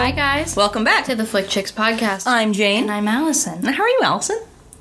Hi, guys. Welcome back to the Flick Chicks podcast. I'm Jane. And I'm Allison. How are you, Allison?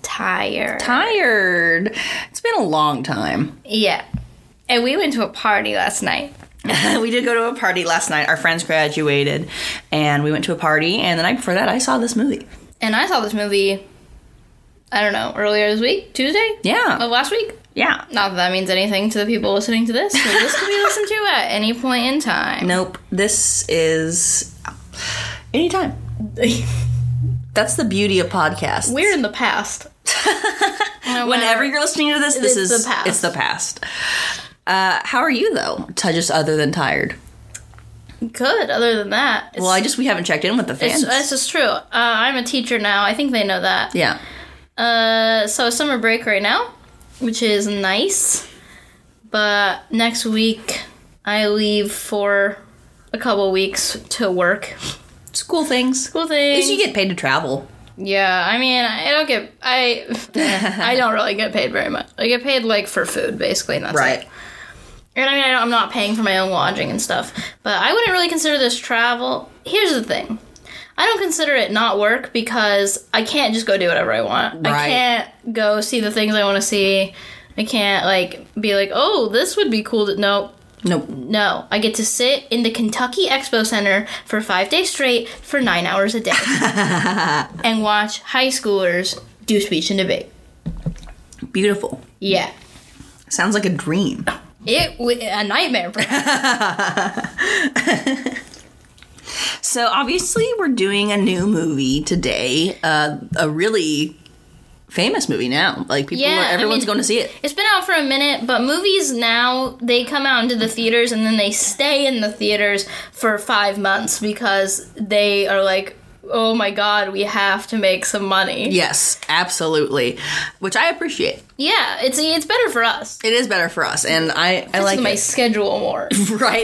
Tired. It's been a long time. Yeah. And we went to a party last night. We did go to a party last night. Our friends graduated, and we went to a party, and the night before that, I saw this movie. And I saw this movie, I don't know, earlier this week? Tuesday? Yeah. Of last week? Yeah. Not that that means anything to the people listening to this, because this can be listened to at any point in time. Nope. This is anytime. That's the beauty of podcasts. We're in the past. Whenever you're listening to this, is the past. It's the past. How are you, though? Just other than tired. Good, other than that. Well, we haven't checked in with the fans. This is true. I'm a teacher now. I think they know that. Yeah. So summer break right now, which is nice. But next week, I leave for a couple weeks to work. School things. School things. At least you get paid to travel. Yeah, I mean, I don't really get paid very much. I get paid, like, for food, basically, and that's right. it. And I mean, I'm not paying for my own lodging and stuff. But I wouldn't really consider this travel. Here's the thing. I don't consider it not work because I can't just go do whatever I want. Right. I can't go see the things I want to see. I can't, like, be like, oh, this would be cool to... Nope. No. I get to sit in the Kentucky Expo Center for 5 days straight for 9 hours a day. And watch high schoolers do speech and debate. Beautiful. Yeah. Sounds like a dream. A nightmare. So obviously we're doing a new movie today, a really famous movie now. Like everyone's going to see it. It's been out for a minute, but movies now, they come out into the theaters and then they stay in the theaters for 5 months because they are like, oh my god, we have to make some money. Yes, absolutely. Which I appreciate. Yeah, it's better for us. It is better for us, and I like my schedule more. Right.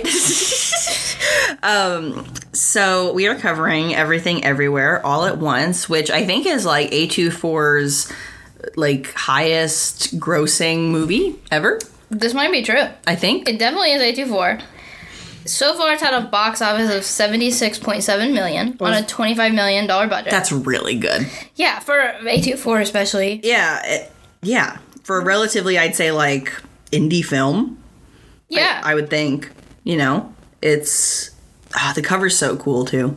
So we are covering Everything Everywhere All at Once, which I think is like A24's like highest grossing movie ever. This might be true. I think. It definitely is A24. So far, it's had a box office of $76.7 million on a $25 million budget. That's really good. Yeah, for A24 especially. Yeah. For a relatively, I'd say, like, indie film. Yeah. I would think, it's... the cover's so cool, too.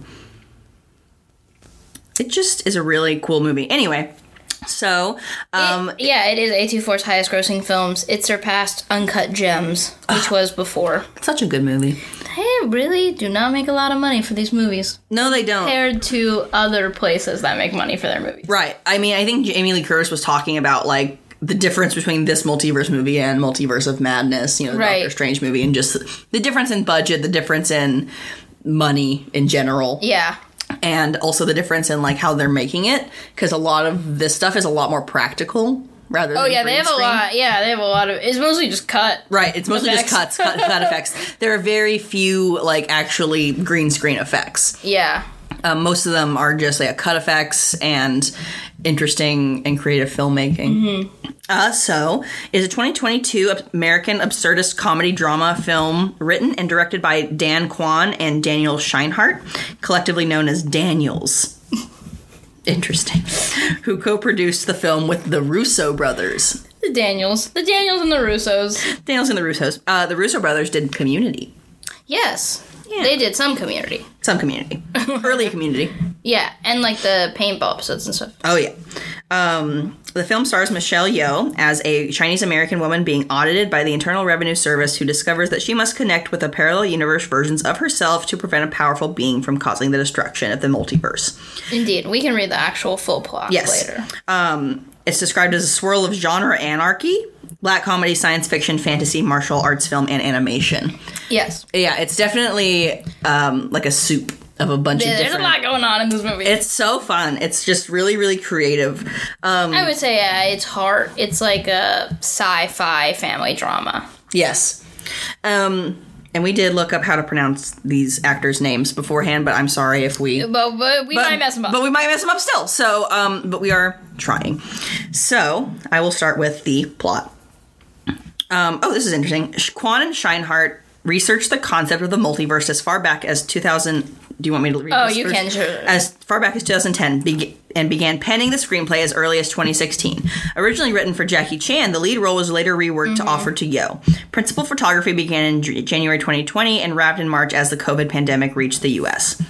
It just is a really cool movie. Anyway, so... it is A24's highest grossing films. It surpassed Uncut Gems, which was before. It's such a good movie. They really do not make a lot of money for these movies. No, they don't. Compared to other places that make money for their movies. Right. I mean, I think Jamie Lee Curtis was talking about, like, the difference between this multiverse movie and Multiverse of Madness, the Doctor Strange movie, and just the difference in budget, the difference in money in general. Yeah. And also the difference in, like, how they're making it, because a lot of this stuff is a lot more practical rather than they have screen. a lot. Yeah, they have a lot of. It's mostly just cut. Right, it's mostly effects. just cut effects. There are very few, like, actually green screen effects. Yeah. Most of them are just like cut effects and interesting and creative filmmaking. Mm-hmm. So, it's a 2022 American absurdist comedy drama film written and directed by Dan Kwan and Daniel Scheinert, collectively known as Daniels. Interesting. Who co-produced the film with the Russo brothers. The Daniels and the Russos. The Russo brothers did Community. Yes. Yeah. They did some Community. Early Community. Yeah, and like the paintball episodes and stuff. Oh, yeah. The film stars Michelle Yeoh as a Chinese-American woman being audited by the Internal Revenue Service who discovers that she must connect with a parallel universe versions of herself to prevent a powerful being from causing the destruction of the multiverse. Indeed. We can read the actual full plot later. It's described as a swirl of genre anarchy, black comedy, science fiction, fantasy, martial arts film, and animation. Yes. Yeah, it's definitely like a soup of a bunch of different... There's a lot going on in this movie. It's so fun. It's just really, really creative. I would say it's hard. It's like a sci-fi family drama. Yes. And we did look up how to pronounce these actors' names beforehand, but I'm sorry if we... But we might mess them up. But we might mess them up still. So, but we are trying. So, I will start with the plot. This is interesting. Kwan and Scheinert researched the concept of the multiverse as far back as 2000 Do you want me to read Oh, this you first? can, sure. As far back as 2010, began penning the screenplay as early as 2016. Originally written for Jackie Chan, the lead role was later reworked to offer to Yeoh. Principal photography began in January 2020 and wrapped in March as the COVID pandemic reached the U.S.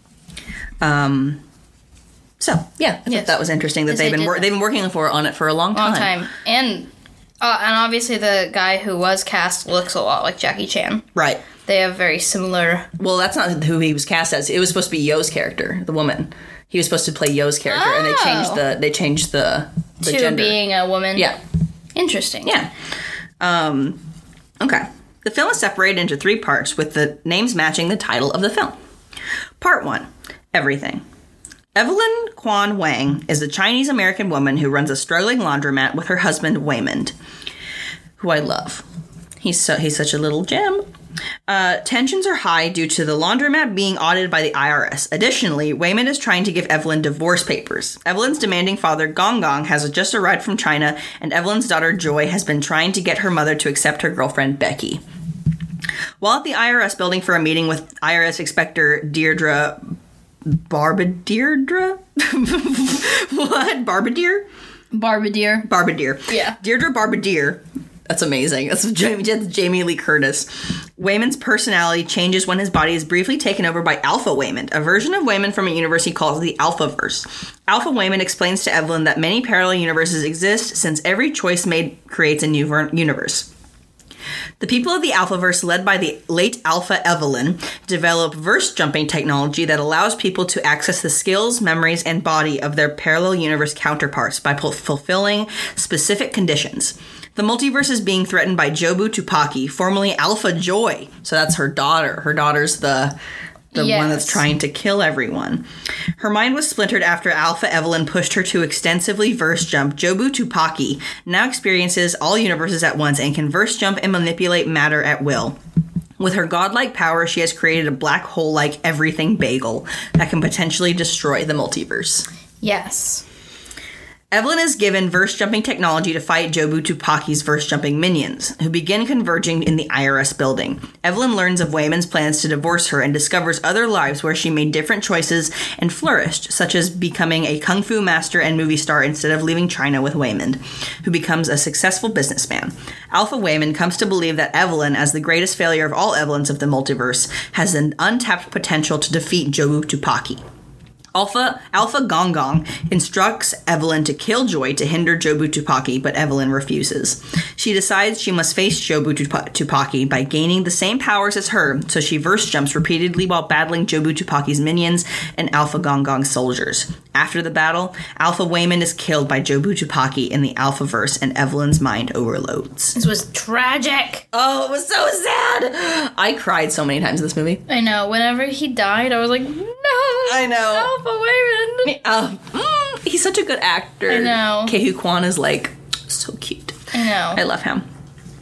So, yeah, I thought that was interesting that they've been working on it for a long time. And obviously the guy who was cast looks a lot like Jackie Chan. Right. They have very similar... Well, that's not who he was cast as. It was supposed to be Yeoh's character, the woman. He was supposed to play Yeoh's character, and they changed the to gender. Being a woman? Yeah. Interesting. Yeah. Okay. The film is separated into 3 parts, with the names matching the title of the film. Part 1, Everything. Evelyn Quan Wang is a Chinese-American woman who runs a struggling laundromat with her husband, Waymond, who I love. He's such a little gem. Tensions are high due to the laundromat being audited by the IRS. Additionally, Waymond is trying to give Evelyn divorce papers. Evelyn's demanding father, Gong Gong, has just arrived from China, and Evelyn's daughter, Joy, has been trying to get her mother to accept her girlfriend, Becky. While at the IRS building for a meeting with IRS Inspector Deirdre Barbadier? What? Barbadier. Yeah. Deirdre Barbadier. That's amazing. That's Jamie Lee Curtis. Waymond's personality changes when his body is briefly taken over by Alpha Waymond, a version of Waymond from a universe he calls the Alphaverse. Alpha Waymond explains to Evelyn that many parallel universes exist since every choice made creates a new universe. The people of the Alphaverse, led by the late Alpha Evelyn, develop verse-jumping technology that allows people to access the skills, memories, and body of their parallel universe counterparts by fulfilling specific conditions. The multiverse is being threatened by Jobu Tupaki, formerly Alpha Joy. So that's her daughter. Her daughter's the one that's trying to kill everyone. Her mind was splintered after Alpha Evelyn pushed her to extensively verse jump. Jobu Tupaki now experiences all universes at once and can verse jump and manipulate matter at will. With her godlike power, she has created a black hole-like everything bagel that can potentially destroy the multiverse. Yes. Evelyn is given verse-jumping technology to fight Jobu Tupaki's verse-jumping minions, who begin converging in the IRS building. Evelyn learns of Waymond's plans to divorce her and discovers other lives where she made different choices and flourished, such as becoming a kung fu master and movie star instead of leaving China with Waymond, who becomes a successful businessman. Alpha Waymond comes to believe that Evelyn, as the greatest failure of all Evelyns of the multiverse, has an untapped potential to defeat Jobu Tupaki. Alpha Gong Gong instructs Evelyn to kill Joy to hinder Jobu Tupaki, but Evelyn refuses. She decides she must face Jobu Tupaki by gaining the same powers as her, so she verse jumps repeatedly while battling Jobu Tupaki's minions and Alpha Gong Gong's soldiers. After the battle, Alpha Waymond is killed by Jobu Tupaki in the Alphaverse, and Evelyn's mind overloads. This was tragic. Oh, it was so sad. I cried so many times in this movie. I know. Whenever he died, I was like, no. I know. Alpha Waymond. He's such a good actor. I know. Ke-Huy Quan is like so cute. I know. I love him.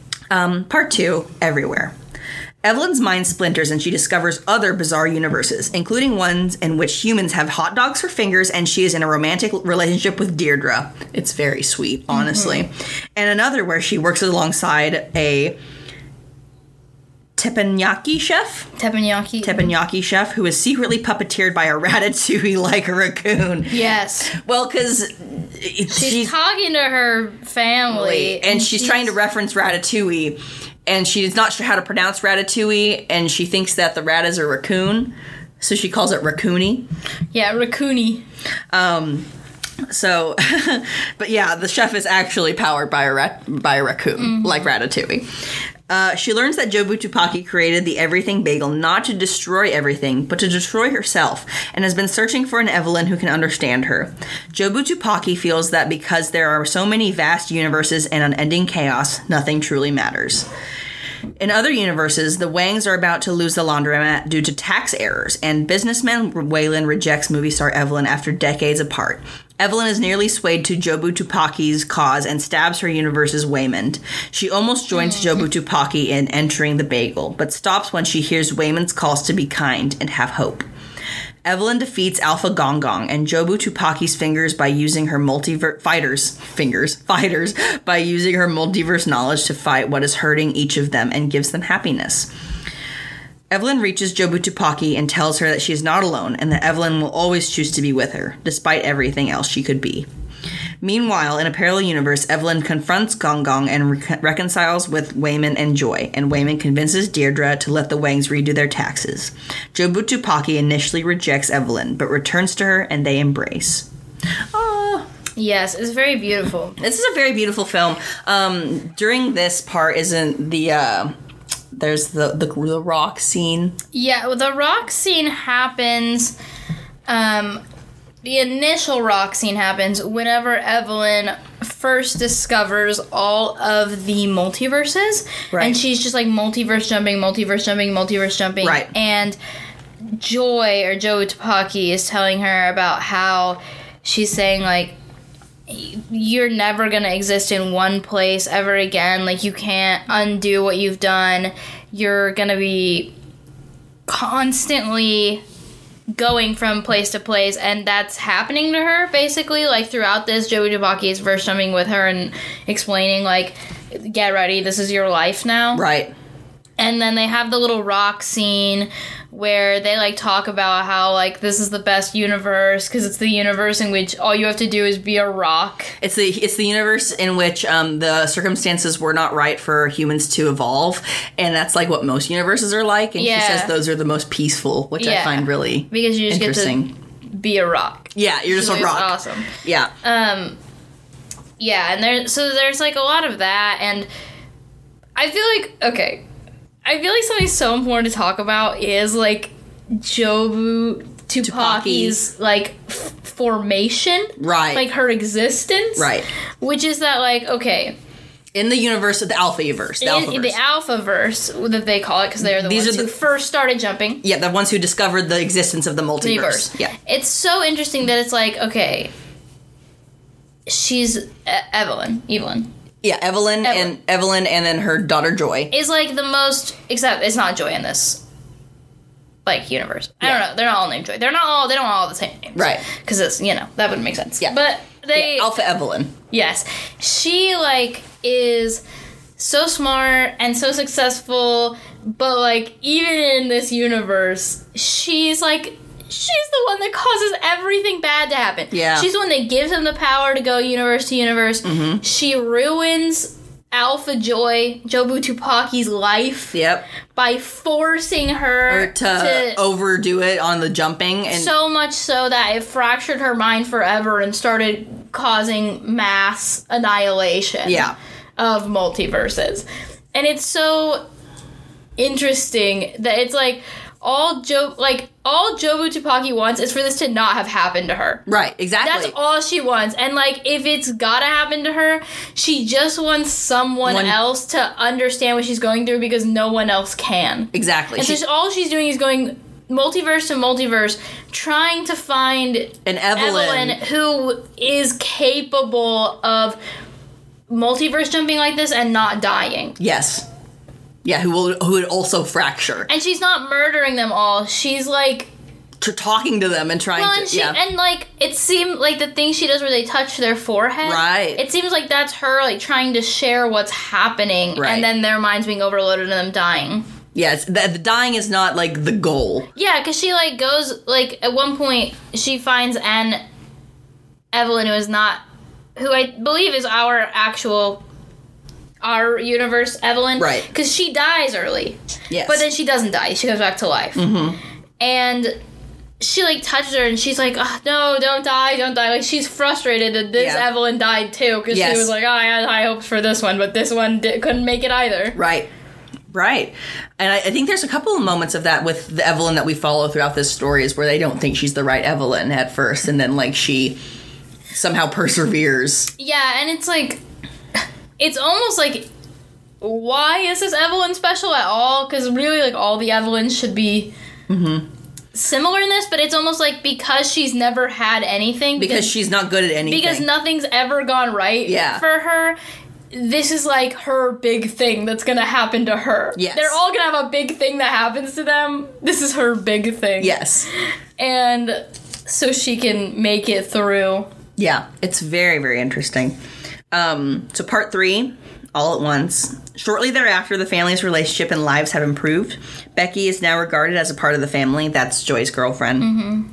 Part 2, Everywhere. Evelyn's mind splinters and she discovers other bizarre universes, including ones in which humans have hot dogs for fingers and she is in a romantic relationship with Deirdre. It's very sweet, honestly. Mm-hmm. And another where she works alongside a teppanyaki chef who is secretly puppeteered by a ratatouille like a raccoon. Yes. Well, because she's talking to her family. And she's trying to reference ratatouille. And she's not sure how to pronounce ratatouille. And she thinks that the rat is a raccoon. So she calls it raccoony. Yeah, raccoony. So, but yeah, the chef is actually powered by a raccoon, like Ratatouille. She learns that Jobu Tupaki created the Everything Bagel not to destroy everything, but to destroy herself, and has been searching for an Evelyn who can understand her. Jobu Tupaki feels that because there are so many vast universes and unending chaos, nothing truly matters. In other universes, the Wangs are about to lose the laundromat due to tax errors, and businessman Waylon rejects movie star Evelyn after decades apart. Evelyn is nearly swayed to Jobu Tupaki's cause and stabs her universe's Waymond. She almost joins Jobu Tupaki in entering the bagel, but stops when she hears Waymond's calls to be kind and have hope. Evelyn defeats Alpha Gong Gong and Jobu Tupaki's fingers by using her fighters by using her multiverse knowledge to fight what is hurting each of them and gives them happiness. Evelyn reaches Jobu Tupaki and tells her that she is not alone and that Evelyn will always choose to be with her, despite everything else she could be. Meanwhile, in a parallel universe, Evelyn confronts Gong Gong and reconciles with Wayman and Joy, and Wayman convinces Deirdre to let the Wangs redo their taxes. Jobu Tupaki initially rejects Evelyn, but returns to her and they embrace. Oh. Yes, it's very beautiful. This is a very beautiful film. During this part isn't the... There's the rock scene. Yeah, the rock scene happens. The initial rock scene happens whenever Evelyn first discovers all of the multiverses. Right. And she's just like multiverse jumping. Right. And Joy, or Joe Tupaki, is telling her about how she's saying, like, you're never going to exist in one place ever again. Like, you can't undo what you've done. You're going to be constantly going from place to place, and that's happening to her, basically. Like, throughout this, Joey Tupaki is verse jumping with her and explaining, like, get ready, this is your life now. Right. And then they have the little rock scene where they, like, talk about how, like, this is the best universe because it's the universe in which all you have to do is be a rock. It's the universe in which the circumstances were not right for humans to evolve, and that's, like, what most universes are like. And she says those are the most peaceful, which I find really because you just interesting. Get to be a rock. Yeah, you're just a rock. Awesome. Yeah. Yeah, and there's, like, a lot of that, and I feel like, something so important to talk about is, like, Jobu Tupaki's, like, formation. Right. Like, her existence. Right. Which is that, like, okay. In the universe of the Alphaverse. The Alphaverse, that they call it, because they're the ones who first started jumping. Yeah, the ones who discovered the existence of the multiverse. Yeah. It's so interesting that it's like, okay, she's Evelyn. Yeah, Evelyn and then her daughter Joy is, like, the most, except it's not Joy in this, like, universe. I don't know. They're not all named Joy. They don't all have the same names. Right. Because it's, that wouldn't make sense. Yeah. But they... Yeah, Alpha Evelyn. Yes. She, like, is so smart and so successful, but, like, even in this universe, she's the one that causes everything bad to happen. Yeah. She's the one that gives him the power to go universe to universe. Mm-hmm. She ruins Alpha Joy, Jobu Tupaki's life. Yep. By forcing her to overdo it on the jumping. And so much so that it fractured her mind forever and started causing mass annihilation. Yeah. Of multiverses. And it's so interesting that it's like... All Jobu Tupaki wants is for this to not have happened to her. Right, exactly. That's all she wants. And, like, if it's gotta happen to her, she just wants someone else to understand what she's going through because no one else can. Exactly. And so all she's doing is going multiverse to multiverse, trying to find an Evelyn who is capable of multiverse jumping like this and not dying. Yes. Yeah, who would also fracture. And she's not murdering them all. She's, like... talking to them and trying to... And, like, it seemed like the thing she does where they touch their forehead... Right. It seems like that's her, like, trying to share what's happening. Right. And then their minds being overloaded and them dying. Yes, the dying is not, like, the goal. Yeah, because she, like, goes... Like, at one point, she finds Evelyn, who I believe is our universe Evelyn. Right. Because she dies early. Yes. But then she doesn't die. She comes back to life. Mm-hmm. And she, like, touches her and she's like, oh, no, don't die. Like, she's frustrated that this Evelyn died, too. Because she was like, oh, I had high hopes for this one, but this one couldn't make it either. Right. And I think there's a couple of moments of that with the Evelyn that we follow throughout this story is where they don't think she's the right Evelyn at first. And then, like, she somehow perseveres. Yeah, and it's like... It's almost like, why is this Evelyn special at all? Because really, like, all the Evelyns should be similar in this, but it's almost like because she's never had anything. Because she's not good at anything. Because nothing's ever gone right for her. This is, like, her big thing that's going to happen to her. Yes. They're all going to have a big thing that happens to them. This is her big thing. Yes. And so she can make it through. Yeah, it's very, very interesting. So part 3, All at Once. Shortly thereafter, the family's relationship and lives have improved. Becky is now regarded as a part of the family. That's Joy's girlfriend.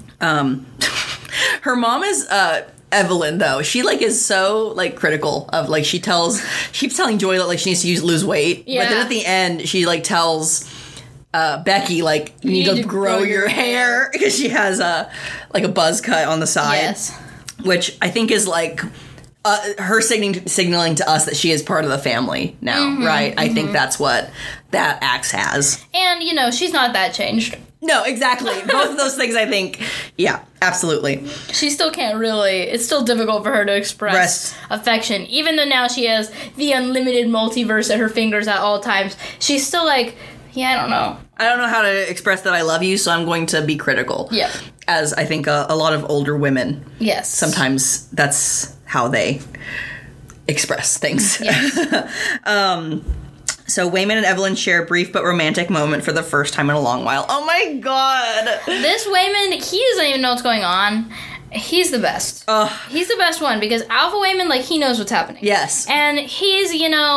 Her mom is Evelyn, though. She is so critical of she keeps telling Joy that she needs to lose weight. Yeah. But then at the end, she tells Becky you need to grow your hair because she has a buzz cut on the side. Yes. Which I think is her signaling to us that she is part of the family now, right? I think that's what that axe has. And, she's not that changed. No, exactly. Both of those things, I think, yeah, absolutely. She still can't really, it's still difficult for her to express affection. Even though now she has the unlimited multiverse at her fingers at all times, she's still yeah, I don't know. I don't know how to express that I love you, so I'm going to be critical. Yeah. As I think a lot of older women, yes, sometimes that's how they express things. Yes. So Waymond and Evelyn share a brief but romantic moment for the first time in a long while. Oh my god! This Waymond, he doesn't even know what's going on. He's the best. He's the best one because Alpha Waymond, he knows what's happening. Yes. And he's,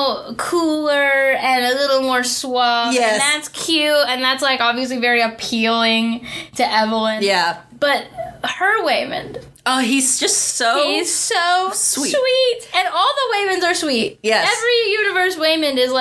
cooler and a little more suave. Yes. And that's cute and that's, obviously very appealing to Evelyn. Yeah. But her Waymond... Oh, he's just so... He's so sweet. And all the Waymonds are sweet. Yes. Every universe Waymond is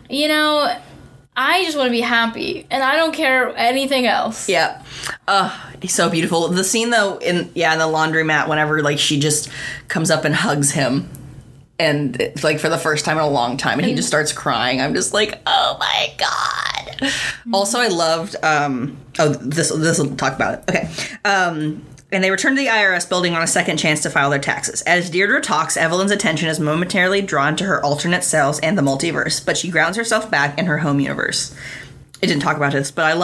I just want to be happy, and I don't care anything else. Yeah. He's so beautiful. The scene, though, in the laundromat, whenever, she just comes up and hugs him, and, it's, for the first time in a long time, and he just starts crying. I'm just oh my god. Also, I loved, this will talk about it. Okay. And they return to the IRS building on a second chance to file their taxes. As Deirdre talks, Evelyn's attention is momentarily drawn to her alternate selves and the multiverse, but she grounds herself back in her home universe. It didn't talk about this, but I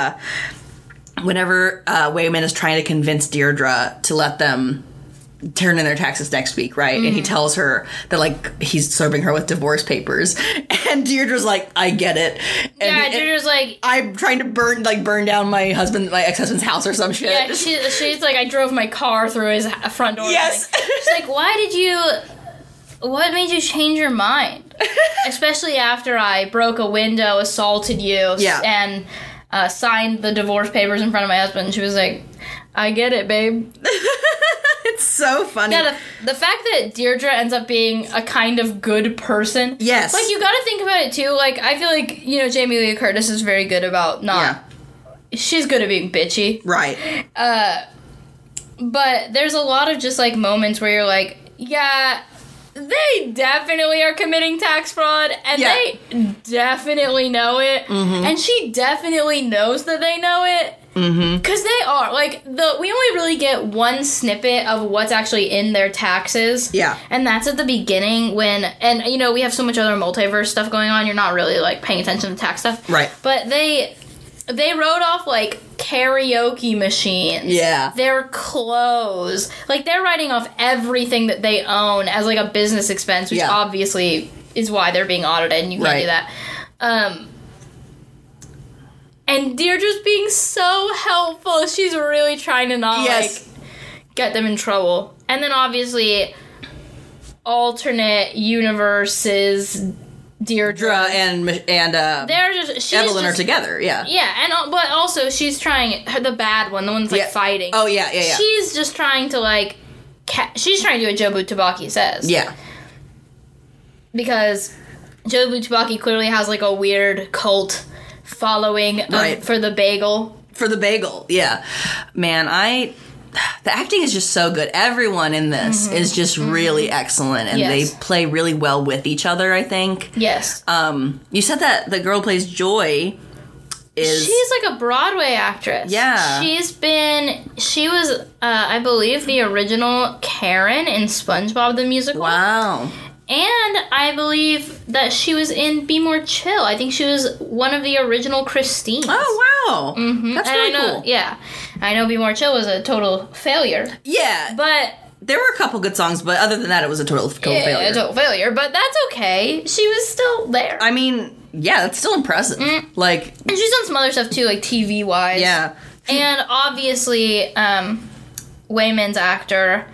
whenever Waymond is trying to convince Deirdre to let them turn in their taxes next week, right? And he tells her that, he's serving her with divorce papers. And Deirdre's I get it. And Deirdre's I'm trying to burn down my ex-husband's house or some shit. Yeah, she's I drove my car through his front door. Yes. She's what made you change your mind? Especially after I broke a window, assaulted you, and signed the divorce papers in front of my husband. She was I get it, babe. It's so funny. Yeah, the fact that Deirdre ends up being a kind of good person. Yes. You gotta think about it, too. I feel Jamie Lee Curtis is very good about not... Yeah. She's good at being bitchy. Right. But there's a lot of just, moments where you're yeah... They definitely are committing tax fraud, and they definitely know it, and she definitely knows that they know it, because they are. We only really get one snippet of what's actually in their taxes, and that's at the beginning when, we have so much other multiverse stuff going on, you're not really, paying attention to tax stuff. Right. But they wrote off, karaoke machines. Yeah. Their clothes. They're writing off everything that they own as, a business expense, which obviously is why they're being audited, and you can't do that. And Deirdre's being so helpful. She's really trying to not, get them in trouble. And then, obviously, alternate universes... Deirdre and they're just Evelyn are together, yeah, and but also she's trying the bad one, the one that's fighting. Oh yeah. She's just trying to she's trying to do what Jobu Tupaki says. Yeah, because Jobu Tupaki clearly has a weird cult following for the bagel. For the bagel, yeah, man, the acting is just so good. Everyone in this is just really excellent, and they play really well with each other, I think. Yes. You said that the girl who plays Joy is... She's a Broadway actress. Yeah. She was, I believe, the original Karen in SpongeBob the Musical. Wow. And I believe that she was in Be More Chill. I think she was one of the original Christines. Oh, wow. That's really cool. Yeah. I know Be More Chill was a total failure. Yeah. But... There were a couple good songs, but other than that, it was a total failure. Yeah, a total failure. But that's okay. She was still there. I mean, yeah, that's still impressive. And she's done some other stuff, too, TV-wise. Yeah. And obviously, Waymond's actor...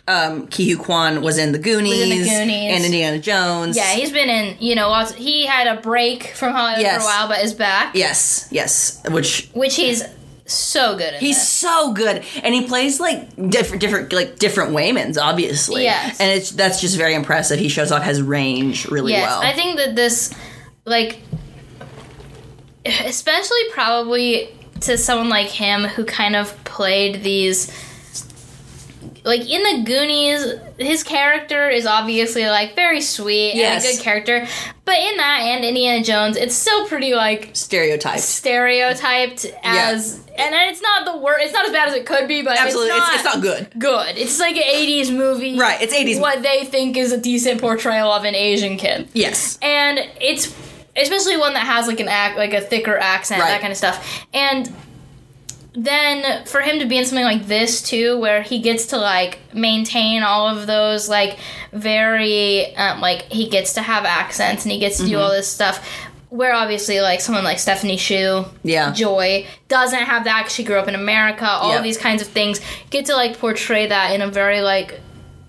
Ki Hu Kwan was in The Goonies. And Indiana Jones. Yeah, he's been in, lots. He had a break from Hollywood for a while, but is back. Yes. Which he's so good at. He's so good. And he plays, like, different Waymans, obviously. Yes. And that's just very impressive. He shows off his range really well. I think that this, like, especially probably to someone like him who kind of played these... Like, in The Goonies, his character is obviously, like, very sweet and a good character. But in that and Indiana Jones, it's still pretty, like... Stereotyped as... And it's not the worst... It's not as bad as it could be, but absolutely, it's not good. Good. It's like an 80s movie. Right, it's 80s. What they think is a decent portrayal of an Asian kid. Yes. And it's... Especially one that has, like, a thicker accent, that kind of stuff. And... Then for him to be in something like this too, where he gets to like maintain all of those like very like he gets to have accents and he gets to do all this stuff, where obviously like someone like Stephanie Hsu, Joy, doesn't have that because she grew up in America. All of these kinds of things get to like portray that in a very like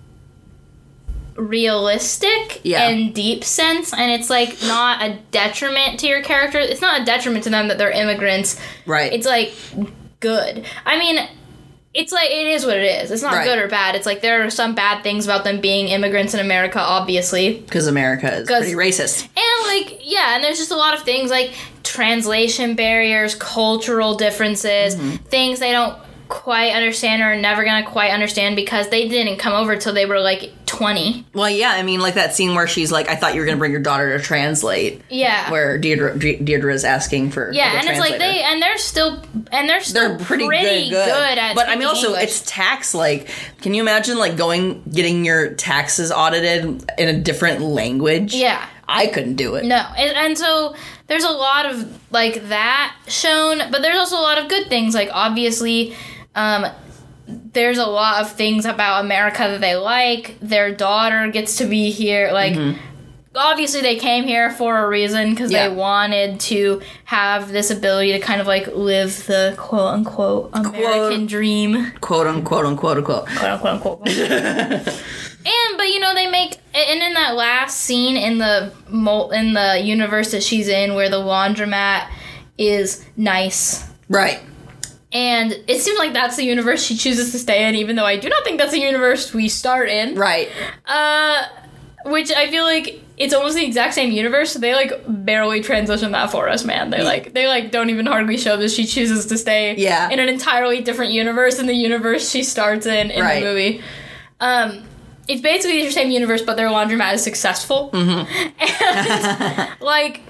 realistic and deep sense, and it's like not a detriment to your character. It's not a detriment to them that they're immigrants. Right. It's like good. I mean, it's like, it is what it is. It's not good or bad. It's like there are some bad things about them being immigrants in America, obviously. Because America is pretty racist. And like, and there's just a lot of things like translation barriers, cultural differences, things they don't quite understand or are never gonna quite understand because they didn't come over till they were like 20. Well, yeah, I mean, like that scene where she's like, I thought you were gonna bring your daughter to translate. Yeah. Where Deirdre is asking for and it's like they're pretty good at but I mean also English. It's tax, like, can you imagine like getting your taxes audited in a different language? Yeah. I couldn't do it. No. And so there's a lot of like that shown, but there's also a lot of good things, like obviously there's a lot of things about America that they like. Their daughter gets to be here. Like, obviously they came here for a reason because they wanted to have this ability to kind of, like, live the quote-unquote American dream. Quote-unquote. Quote-unquote. But, they make... And in that last scene in the universe that she's in where the laundromat is nice. Right. And it seems like that's the universe she chooses to stay in, even though I do not think that's the universe we start in. Right. Which I feel like it's almost the exact same universe, so they, like, barely transition that for us, man. They don't even hardly show that she chooses to stay in an entirely different universe than the universe she starts in the movie. It's basically the same universe, but their laundromat is successful. And, like...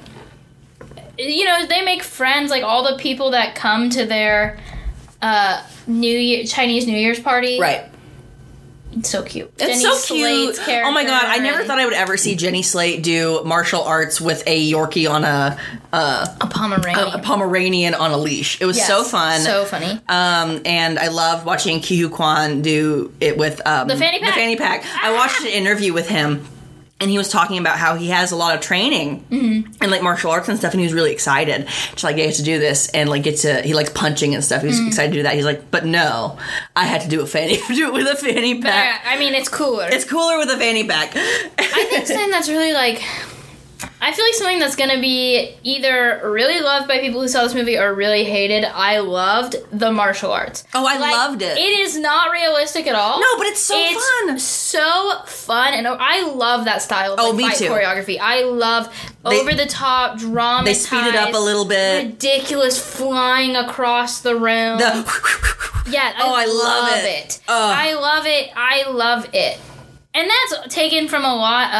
they make friends, like, all the people that come to their Chinese New Year's party. Right. It's so cute. It's Jenny so cute. Oh my god, I never thought I would ever see Jenny Slate do martial arts with a Yorkie on a Pomeranian. A Pomeranian on a leash. It was so fun. So funny. And I loved watching Ki Hu Kwan do it with the fanny pack. I watched an interview with him. And he was talking about how he has a lot of training in, like, martial arts and stuff, and he was really excited to, like, get to do this and, like, he likes punching and stuff. He was excited to do that. He's like, but no, I had to do it with a fanny pack. I mean, it's cooler. It's cooler with a fanny pack. I think something that's really, like... I feel like something that's going to be either really loved by people who saw this movie or really hated. I loved the martial arts. Oh, I loved it. It is not realistic at all. No, but it's so fun. It's so fun, and I love that style of fight choreography. I love over-the-top, dramatized. They speed it up a little bit. Ridiculous flying across the room. I love it. I love it. I love it. And that's taken from a lot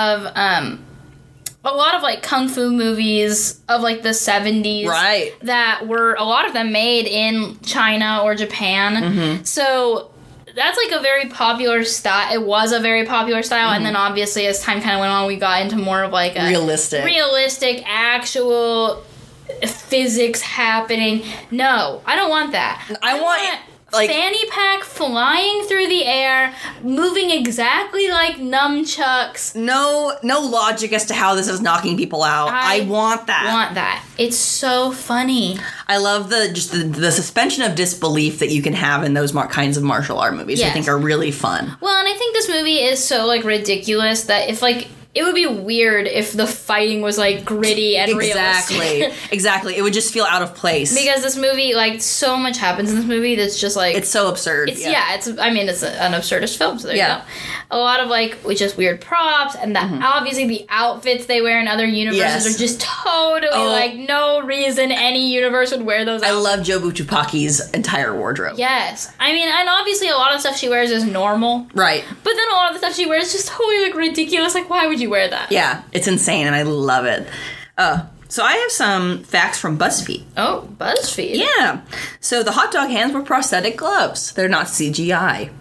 of like kung fu movies of like the 70s, right? That were a lot of them made in China or Japan. So that's like a very popular style. It was a very popular style, and then obviously as time kind of went on, we got into more of like a realistic, actual physics happening. No, I don't want that. fanny pack flying through the air, moving exactly like nunchucks. No logic as to how this is knocking people out. I want that. It's so funny. I love the suspension of disbelief that you can have in those kinds of martial art movies. I think are really fun. Well, and I think this movie is so like ridiculous that if like it would be weird if the fighting was like gritty and realistic. Exactly. It would just feel out of place. Because this movie, like, so much happens in this movie that's just like... It's so absurd. It's an absurdist film, so there you go. A lot of, like, with just weird props, and obviously the outfits they wear in other universes are just totally, like, no reason any universe would wear those outfits. I love Joe Buccipaki's entire wardrobe. Yes. I mean, and obviously a lot of stuff she wears is normal. Right. But then a lot of the stuff she wears is just totally, like, ridiculous. Like, why would you wear that? Yeah, it's insane, and I love it. So I have some facts from BuzzFeed. Oh, BuzzFeed? Yeah. So the hot dog hands were prosthetic gloves. They're not CGI.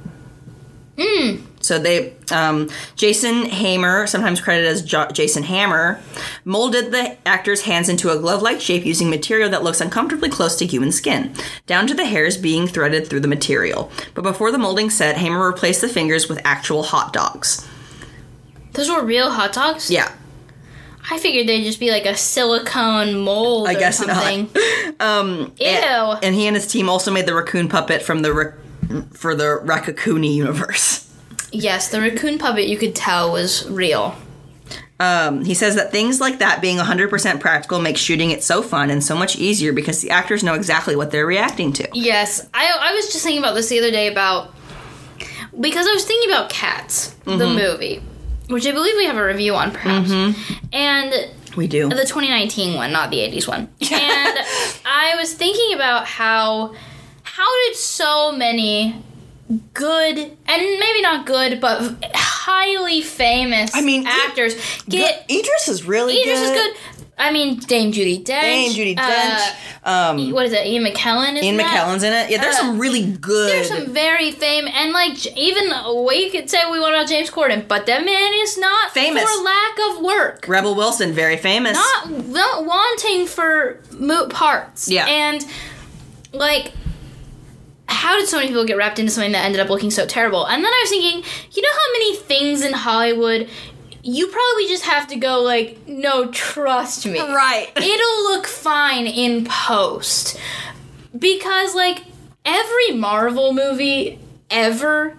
So they, Jason Hamer, sometimes credited as Jason Hammer, molded the actor's hands into a glove-like shape using material that looks uncomfortably close to human skin, down to the hairs being threaded through the material. But before the molding set, Hamer replaced the fingers with actual hot dogs. Those were real hot dogs? Yeah. I figured they'd just be like a silicone mold or something. Not. Ew. And he and his team also made the raccoon puppet for the Rakakuni universe. Yes, the raccoon puppet you could tell was real. He says that things like that being 100% practical makes shooting it so fun and so much easier because the actors know exactly what they're reacting to. Yes. I was just thinking about this the other day because I was thinking about Cats, the movie, which I believe we have a review on, perhaps. And we do. The 2019 one, not the 80s one. And I was thinking about how did so many good, and maybe not good, but highly famous actors get... Idris is really good. Idris is good. I mean, Dame Judi Dench. What is it? Ian McKellen is in it? McKellen's in it. Yeah, there's some really good... There's some very famous... And, like, even we could say we want about James Corden, but that man is not famous for lack of work. Rebel Wilson, very famous. Not wanting for moot parts. Yeah. And, like... How did so many people get wrapped into something that ended up looking so terrible? And then I was thinking, you know how many things in Hollywood... You probably just have to go, like, no, trust me. Right. It'll look fine in post. Because, like, every Marvel movie ever,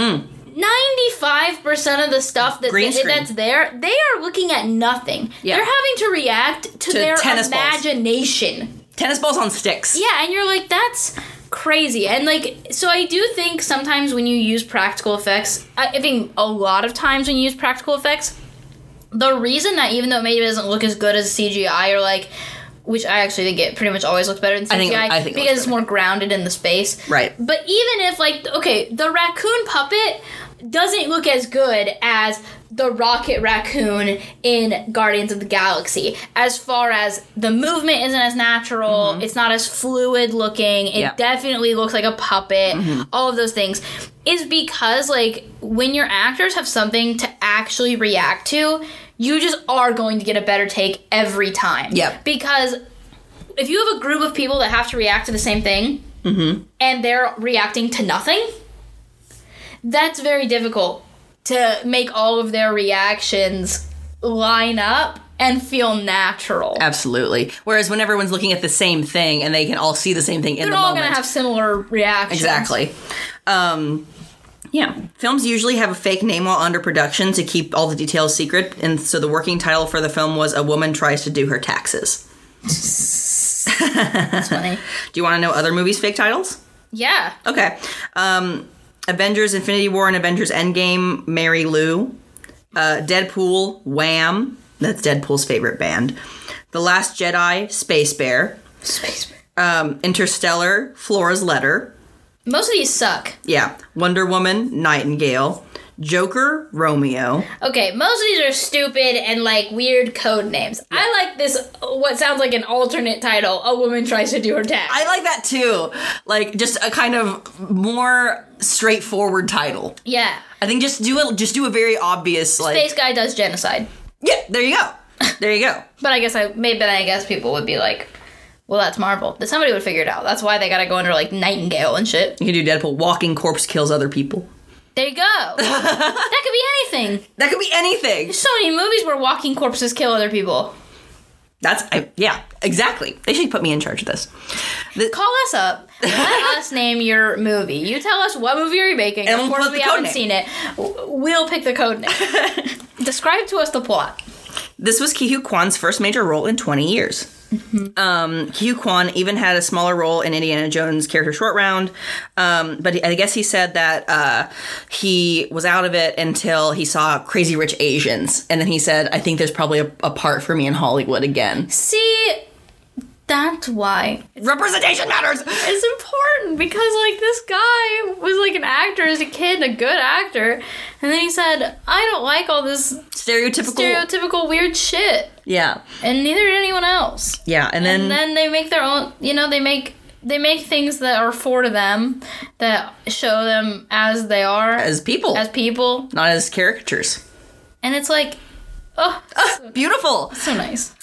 95% of the stuff that's there, they are looking at nothing. Yeah. They're having to react to their imagination. Balls. Tennis balls on sticks. Yeah, and you're like, that's... crazy. And like, so I do think sometimes when you use practical effects, I think a lot of times when you use practical effects, the reason that even though maybe it doesn't look as good as CGI or like, which I actually think it pretty much always looks better than CGI I think because it's more grounded in the space. Right. But even if like, okay, the raccoon puppet doesn't look as good as the Rocket Raccoon in Guardians of the Galaxy. As far as the movement isn't as natural, it's not as fluid looking, it definitely looks like a puppet, all of those things, is because, like, when your actors have something to actually react to, you just are going to get a better take every time. Yep. Because if you have a group of people that have to react to the same thing, and they're reacting to nothing, that's very difficult to make all of their reactions line up and feel natural. Absolutely. Whereas when everyone's looking at the same thing and they can all see the same thing in the moment. They're all going to have similar reactions. Exactly. Yeah. Films usually have a fake name while under production to keep all the details secret, and so the working title for the film was A Woman Tries to Do Her Taxes. That's funny. Do you want to know other movies' fake titles? Yeah. Okay. Avengers Infinity War and Avengers Endgame, Mary Lou. Deadpool, Wham! That's Deadpool's favorite band. The Last Jedi, Space Bear. Interstellar, Flora's Letter. Most of these suck. Yeah. Wonder Woman, Nightingale. Joker, Romeo. Okay, most of these are stupid and, like, weird code names. Yeah. I like this, what sounds like an alternate title, A Woman Tries to Do Her Tax. I like that, too. Like, just a kind of more straightforward title. Yeah. I think just do a very obvious, like... Space Guy Does Genocide. Yeah, there you go. There you go. But I guess people would be like, Well, that's Marvel. Somebody would figure it out. That's why they gotta go under, like, Nightingale and shit. You could do Deadpool. Walking corpse kills other people. There you go. That could be anything. That could be anything. There's so many movies where walking corpses kill other people. Yeah, exactly. They should put me in charge of this. Call us up. Let us name your movie. You tell us what movie you're making. And of we'll course, put we the code haven't name. seen it. We'll pick the code name. Describe to us the plot. This was Ke Huy Quan's first major role in 20 years. Ke Huy Quan even had a smaller role in Indiana Jones' character Short Round, but I guess he said that he was out of it until he saw Crazy Rich Asians, and then he said, I think there's probably a part for me in Hollywood again. See, that's why. Representation matters! It's important because, like, this guy was, like, an actor as a kid, a good actor, and then he said, I don't like all this stereotypical weird shit. Yeah. And neither did anyone else. Yeah, and then they make their own, they make things that are for to them, that show them as they are. As people. Not as caricatures. And it's like, beautiful. So nice.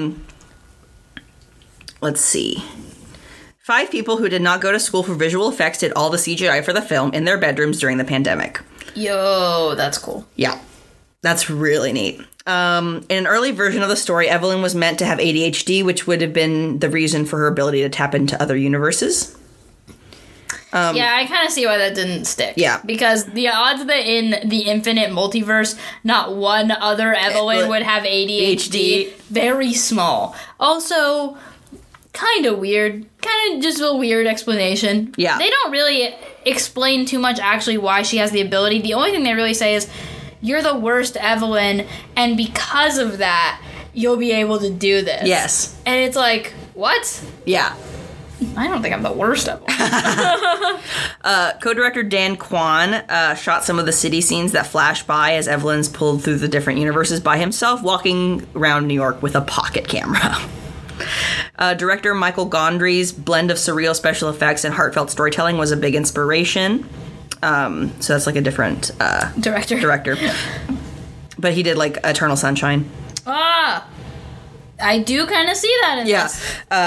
Let's see. 5 people who did not go to school for visual effects did all the CGI for the film in their bedrooms during the pandemic. Yo, that's cool. Yeah. That's really neat. In an early version of the story, Evelyn was meant to have ADHD, which would have been the reason for her ability to tap into other universes. Yeah, I kind of see why that didn't stick. Yeah. Because the odds that in the infinite multiverse, not one other Evelyn would have ADHD, very small. Also, kind of weird. Kind of just a weird explanation. Yeah. They don't really explain too much actually why she has the ability. The only thing they really say is, you're the worst Evelyn, and because of that, you'll be able to do this. Yes. And it's like, what? Yeah. I don't think I'm the worst Evelyn. Co-director Dan Kwan shot some of the city scenes that flash by as Evelyn's pulled through the different universes by himself, walking around New York with a pocket camera. Director Michael Gondry's blend of surreal special effects and heartfelt storytelling was a big inspiration. So that's like a different director. But he did like Eternal Sunshine. I do kind of see that in this.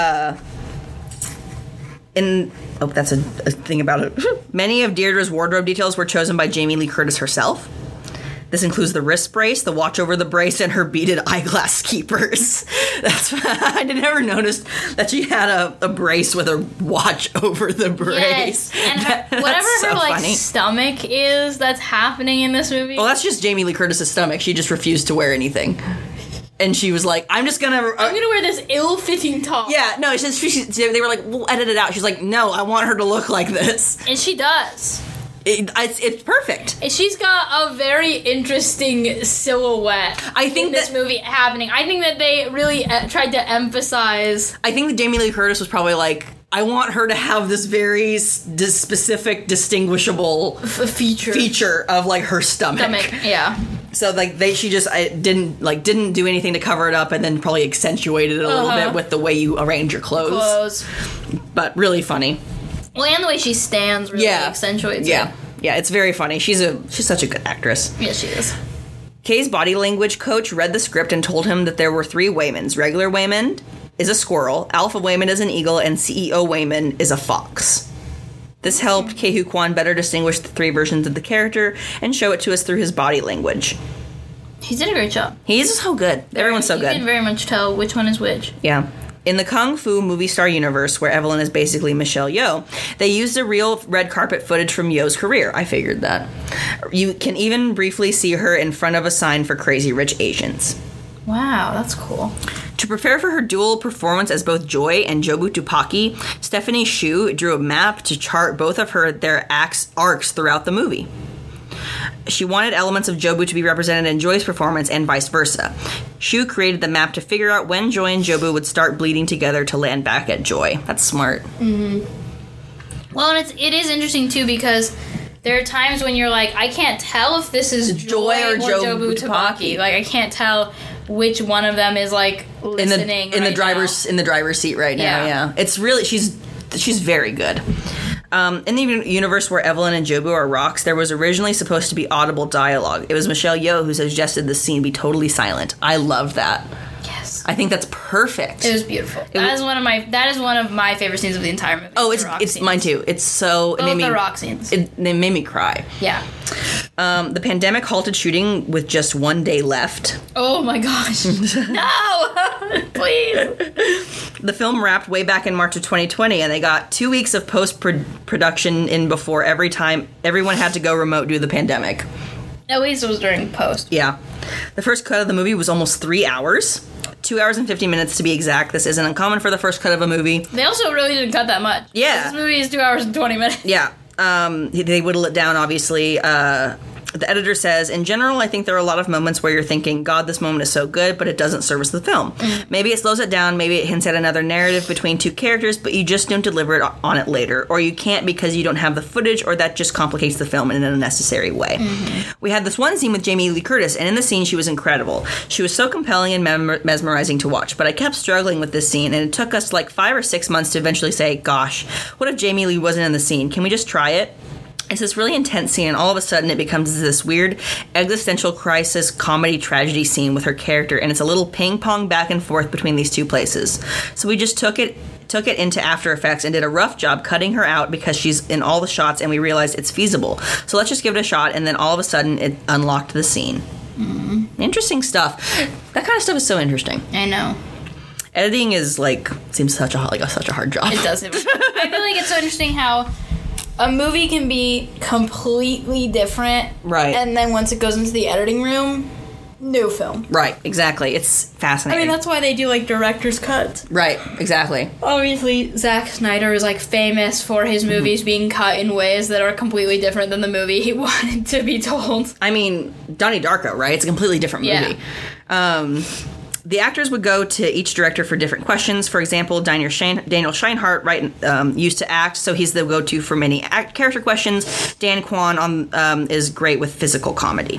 That's a thing about it. Many of Deirdre's wardrobe details were chosen by Jamie Lee Curtis herself. This includes the wrist brace, the watch over the brace, and her beaded eyeglass keepers. I never noticed that she had a brace with a watch over the brace. Yes, and whatever her funny. stomach is that's happening in this movie. Well, that's just Jamie Lee Curtis' stomach. She just refused to wear anything. And she was like, I'm gonna wear this ill-fitting top. Yeah, no, they were like, we'll edit it out. She's like, no, I want her to look like this. And she does. It's perfect. And she's got a very interesting silhouette. I think in this movie happening. I think that they really tried to emphasize. I think that Jamie Lee Curtis was probably like, I want her to have this very specific, distinguishable feature of like her stomach. Yeah. So like she just didn't do anything to cover it up, and then probably accentuated it a little bit with the way you arrange your clothes. But really funny. Well, and the way she stands really accentuates it. Yeah, it's very funny. She's such a good actress. Yes, she is. Kay's body language coach read the script and told him that there were 3 Waymans. Regular Wayman is a squirrel, Alpha Wayman is an eagle, and CEO Wayman is a fox. This helped Ke Huy Quan better distinguish the 3 versions of the character and show it to us through his body language. He did a great job. He is so good. Everyone's so good. You can very much tell which one is which. Yeah. In the Kung Fu movie star universe, where Evelyn is basically Michelle Yeoh, they used a real red carpet footage from Yeoh's career. I figured that. You can even briefly see her in front of a sign for Crazy Rich Asians. Wow, that's cool. To prepare for her dual performance as both Joy and Jobu Tupaki, Stephanie Hsu drew a map to chart both of their arcs throughout the movie. She wanted elements of Jobu to be represented in Joy's performance and vice versa. Hsu created the map to figure out when Joy and Jobu would start bleeding together to land back at Joy. That's smart. Mm-hmm. Well, and it is interesting, too, because there are times when you're like, I can't tell if this is Joy or Jobu Tupaki. Like, I can't tell which one of them is, like, listening in the driver's seat right now. Yeah. It's really, she's very good. In the universe where Evelyn and Jobu are rocks, there was originally supposed to be audible dialogue. It was Michelle Yeoh who suggested the scene be totally silent. I love that. Yes. I think that's perfect. It was beautiful. That is one of my favorite scenes of the entire movie. Oh, it's mine too. It's so... Both the rock scenes. They made me cry. Yeah. The pandemic halted shooting with just 1 day left. Oh my gosh. No! Please. The film wrapped way back in March of 2020, and they got 2 weeks of post-production in before everyone had to go remote due to the pandemic. At least it was during post. Yeah. The first cut of the movie was almost 3 hours. 2 hours and 50 minutes to be exact. This isn't uncommon for the first cut of a movie. They also really didn't cut that much. Yeah. This movie is 2 hours and 20 minutes. Yeah. They whittle it down, obviously. The editor says, in general, I think there are a lot of moments where you're thinking, God, this moment is so good, but it doesn't service the film. Mm. Maybe it slows it down, maybe it hints at another narrative between two characters, but you just don't deliver it on it later. Or you can't because you don't have the footage, or that just complicates the film in an unnecessary way. Mm-hmm. We had this one scene with Jamie Lee Curtis, and in the scene she was incredible. She was so compelling and mesmerizing to watch, but I kept struggling with this scene, and it took us like 5 or 6 months to eventually say, gosh, what if Jamie Lee wasn't in the scene? Can we just try it? It's this really intense scene, and all of a sudden it becomes this weird existential crisis comedy tragedy scene with her character, and it's a little ping pong back and forth between these two places. So we just took it into After Effects and did a rough job cutting her out because she's in all the shots, and we realized it's feasible. So let's just give it a shot, and then all of a sudden it unlocked the scene. Mm-hmm. Interesting stuff. That kind of stuff is so interesting. I know. Editing is seems such a hard job. It does. I feel like it's so interesting how a movie can be completely different. Right. And then once it goes into the editing room, new film. Right, exactly. It's fascinating. I mean, that's why they do, director's cuts. Right, exactly. Obviously, Zack Snyder is, famous for his movies being cut in ways that are completely different than the movie he wanted to be told. I mean, Donnie Darko, right? It's a completely different movie. Yeah. The actors would go to each director for different questions. For example, Daniel Scheinert used to act, so he's the go-to for many character questions. Dan Kwan is great with physical comedy.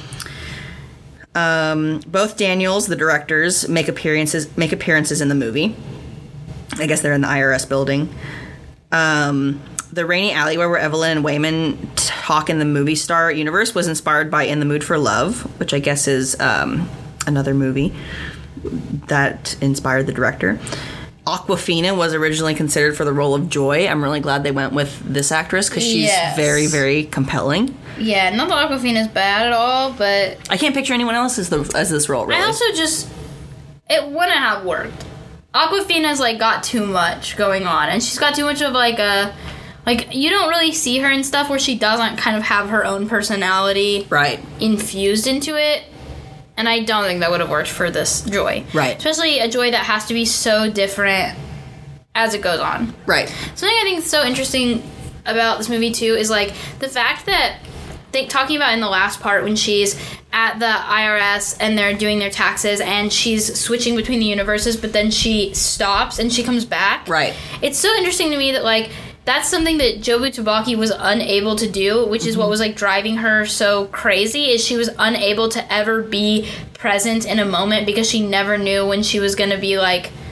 Both Daniels, the directors, make appearances in the movie. I guess they're in the IRS building. The rainy alleyway where Evelyn and Wayman talk in the movie star universe was inspired by In the Mood for Love, which I guess is another movie that inspired the director. Awkwafina was originally considered for the role of Joy. I'm really glad they went with this actress because she's very, very compelling. Yeah, not that Awkwafina's bad at all, but I can't picture anyone else as this role, really. I also it wouldn't have worked. Awkwafina's got too much going on, and she's got too much of you don't really see her in stuff where she doesn't kind of have her own personality infused into it. And I don't think that would have worked for this Joy. Right. Especially a Joy that has to be so different as it goes on. Right. Something I think is so interesting about this movie, too, is, the fact that, talking about in the last part when she's at the IRS and they're doing their taxes and she's switching between the universes, but then she stops and she comes back. Right. It's so interesting to me that, that's something that Jobu Tupaki was unable to do, which is what was, driving her so crazy, is she was unable to ever be present in a moment because she never knew when she was going to be,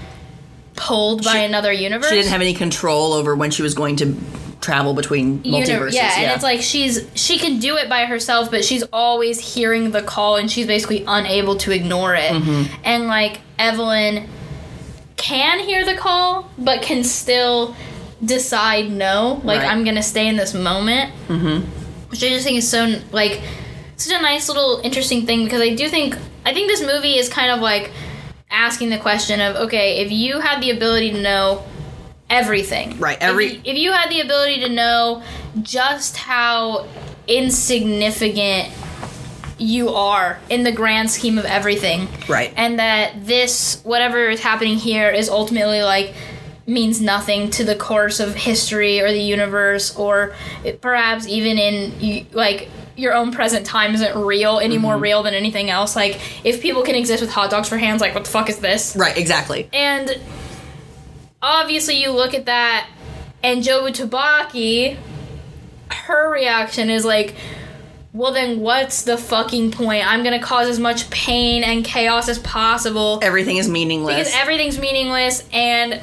pulled by another universe. She didn't have any control over when she was going to travel between multiverses. And it's she can do it by herself, but she's always hearing the call, and she's basically unable to ignore it. Mm-hmm. And, Evelyn can hear the call, but can still decide no, I'm gonna stay in this moment, which I just think is so such a nice little interesting thing, because I think this movie is kind of asking the question of, okay, if you had the ability to know everything, if you had the ability to know just how insignificant you are in the grand scheme of everything, and that this whatever is happening here is ultimately means nothing to the course of history or the universe, or perhaps even in your own present time isn't real any more real than anything else. If people can exist with hot dogs for hands, what the fuck is this? Right, exactly. And obviously you look at that, and Jobu Tupaki, her reaction is well, then what's the fucking point? I'm gonna cause as much pain and chaos as possible. Everything is meaningless. Because everything's meaningless, and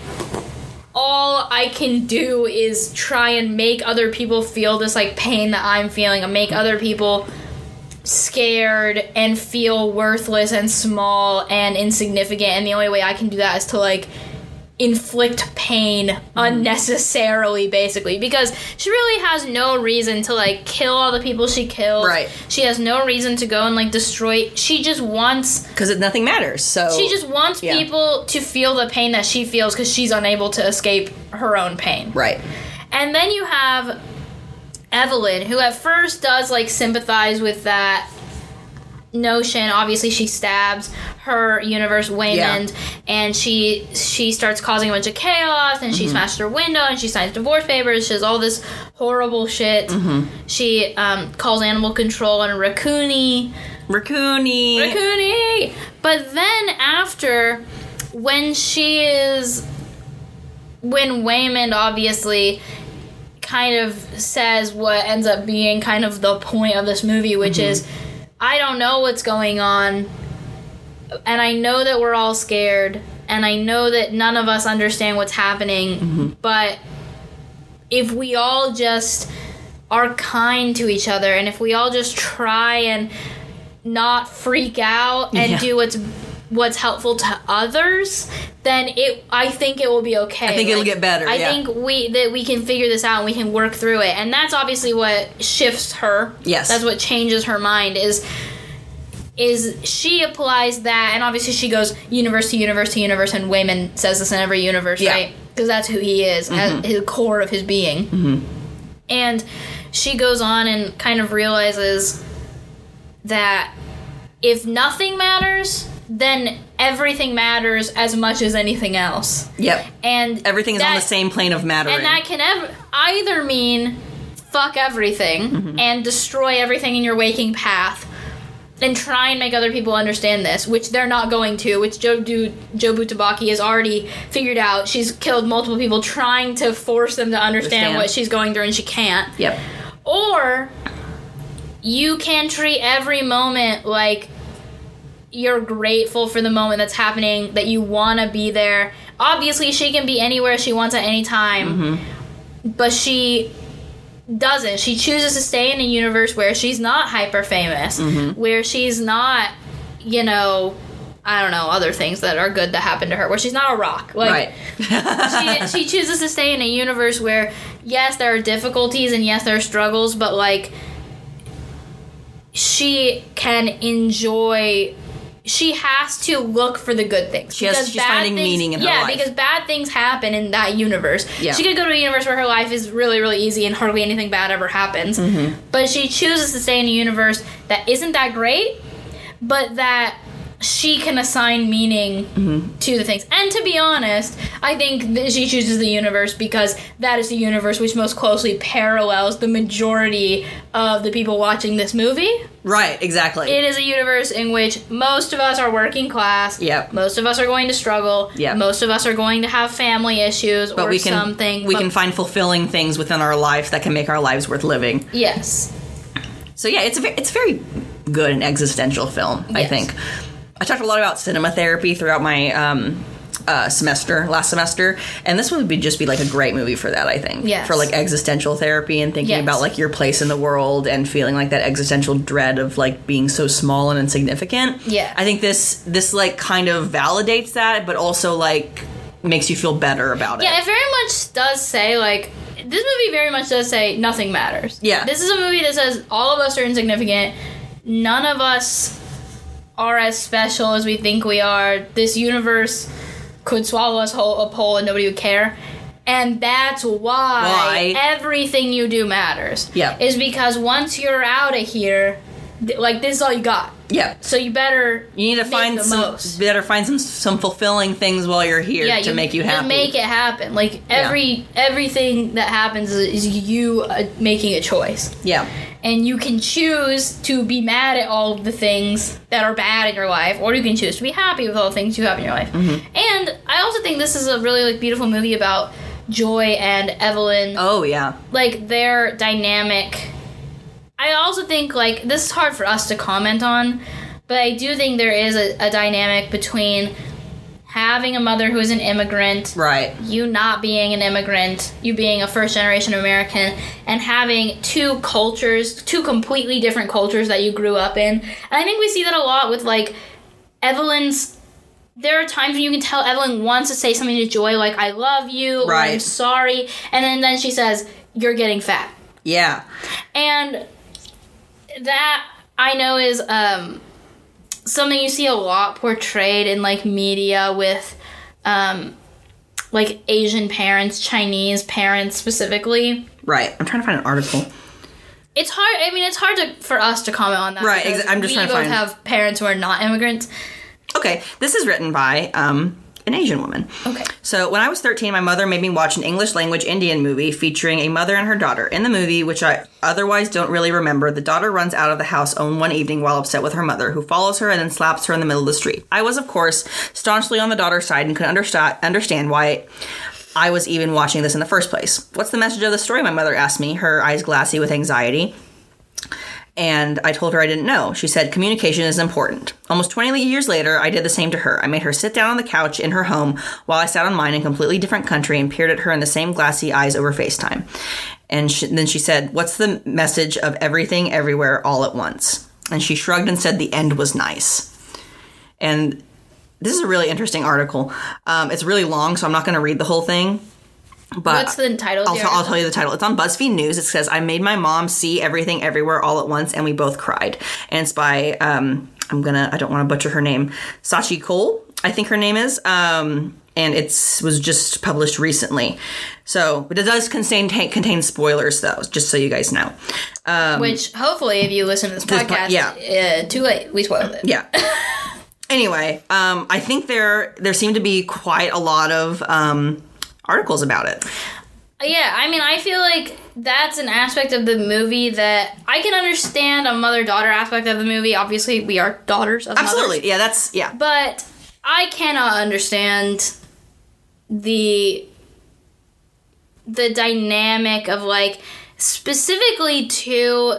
all I can do is try and make other people feel this pain that I'm feeling, and make other people scared and feel worthless and small and insignificant, and the only way I can do that is to, like, inflict pain unnecessarily, basically, because she really has no reason to, like, kill all the people she killed. Right. She has no reason to go and, like, destroy. She just wants... Because nothing matters, so... She just wants people to feel the pain that she feels because she's unable to escape her own pain. Right. And then you have Evelyn, who at first does, like, sympathize with that notion. Obviously, she stabs her universe, Waymond, and she starts causing a bunch of chaos, and she smashed her window, and she signs divorce papers. She does all this horrible shit. She calls animal control on Raccoony. But then after, when Waymond obviously kind of says what ends up being kind of the point of this movie, which is, I don't know what's going on, and I know that we're all scared, and I know that none of us understand what's happening, but if we all just are kind to each other, and if we all just try and not freak out and do what's helpful to others, then I think it will be okay. I think it'll get better. I think we can figure this out and we can work through it, and that's obviously what shifts her. Yes, that's what changes her mind. Is she applies that, and obviously she goes universe to universe to universe, and Waymond says this in every universe, right? Because that's who he is at his core of his being. And she goes on and kind of realizes that if nothing matters, then everything matters as much as anything else. Yep. And everything is on the same plane of mattering. And that can either mean fuck everything and destroy everything in your waking path and try and make other people understand this, which they're not going to, which Jobu Tupaki has already figured out. She's killed multiple people trying to force them to understand what she's going through, and she can't. Yep. Or you can treat every moment like you're grateful for the moment that's happening, that you want to be there. Obviously, she can be anywhere she wants at any time, but she doesn't. She chooses to stay in a universe where she's not hyper famous, where she's not, I don't know, other things that are good that happen to her, where she's not a rock. Like, right. she chooses to stay in a universe where, yes, there are difficulties and yes, there are struggles, but, like, she can enjoy... She has to look for the good things. She's finding meaning in her life. Yeah, because bad things happen in that universe. Yeah. She could go to a universe where her life is really, really easy and hardly anything bad ever happens. But she chooses to stay in a universe that isn't that great, but that she can assign meaning to the things. And to be honest, I think that she chooses the universe because that is the universe which most closely parallels the majority of the people watching this movie. Right, exactly. It is a universe in which most of us are working class. Yep. Most of us are going to struggle. Yep. Most of us are going to have family issues or something. We can find fulfilling things within our life that can make our lives worth living. Yes. So yeah, it's a very good and existential film, I think. I talked a lot about cinema therapy throughout my last semester, and this would just be like a great movie for that, I think. Yes. For like existential therapy and thinking about like your place in the world and feeling like that existential dread of like being so small and insignificant. Yeah. I think this like kind of validates that, but also like makes you feel better about it. Yeah, it very much does say like, this movie very much does say nothing matters. Yeah. This is a movie that says all of us are insignificant. None of us are as special as we think we are. This universe could swallow us whole and nobody would care. And that's why everything you do matters. Yeah. Is because once you're out of here, like, this is all you got. Yeah. So you need to find some fulfilling things while you're here to make you happy. Just make it happen. Like, everything that happens is you making a choice. Yeah. And you can choose to be mad at all of the things that are bad in your life, or you can choose to be happy with all the things you have in your life. And I also think this is a really like beautiful movie about Joy and Evelyn. Oh, yeah. Like, their dynamic. I also think, like, this is hard for us to comment on, but I do think there is a dynamic between having a mother who is an immigrant, right? You not being an immigrant, you being a first-generation American, and having two completely different cultures that you grew up in. And I think we see that a lot with, like, Evelyn's... There are times when you can tell Evelyn wants to say something to Joy, like, I love you, or I'm sorry, and then she says, you're getting fat. Yeah. And that, I know, is something you see a lot portrayed in, like, media with, like, Asian parents, Chinese parents specifically. Right. I'm trying to find an article. It's hard. I mean, it's hard for us to comment on that. Right. I'm just trying to find... We both have parents who are not immigrants. Okay. This is written by an Asian woman. Okay. So, when I was 13, my mother made me watch an English-language Indian movie featuring a mother and her daughter. In the movie, which I otherwise don't really remember, the daughter runs out of the house one evening while upset with her mother, who follows her and then slaps her in the middle of the street. I was, of course, staunchly on the daughter's side and couldn't understand why I was even watching this in the first place. What's the message of the story, my mother asked me, her eyes glassy with anxiety. And I told her I didn't know. She said, communication is important. Almost 20 years later, I did the same to her. I made her sit down on the couch in her home while I sat on mine in a completely different country and peered at her in the same glassy eyes over FaceTime. And then she said, what's the message of everything, everywhere, all at once? And she shrugged and said the end was nice. And this is a really interesting article. It's really long, so I'm not going to read the whole thing. But what's the title? I'll tell you the title. It's on BuzzFeed News. It says, I made my mom see everything everywhere all at once, and we both cried. And it's by, I don't want to butcher her name, Sachi Cole, I think her name is. And it was just published recently. So, but it does contain spoilers, though, just so you guys know. Which, hopefully, if you listen to this podcast, too late, we spoiled it. Yeah. Anyway, I think there seem to be quite a lot of... articles about it. Yeah, I mean, I feel like that's an aspect of the movie that I can understand, a mother-daughter aspect of the movie. Obviously, we are daughters of Absolutely. Mothers. Yeah. But I cannot understand the dynamic of, like, specifically to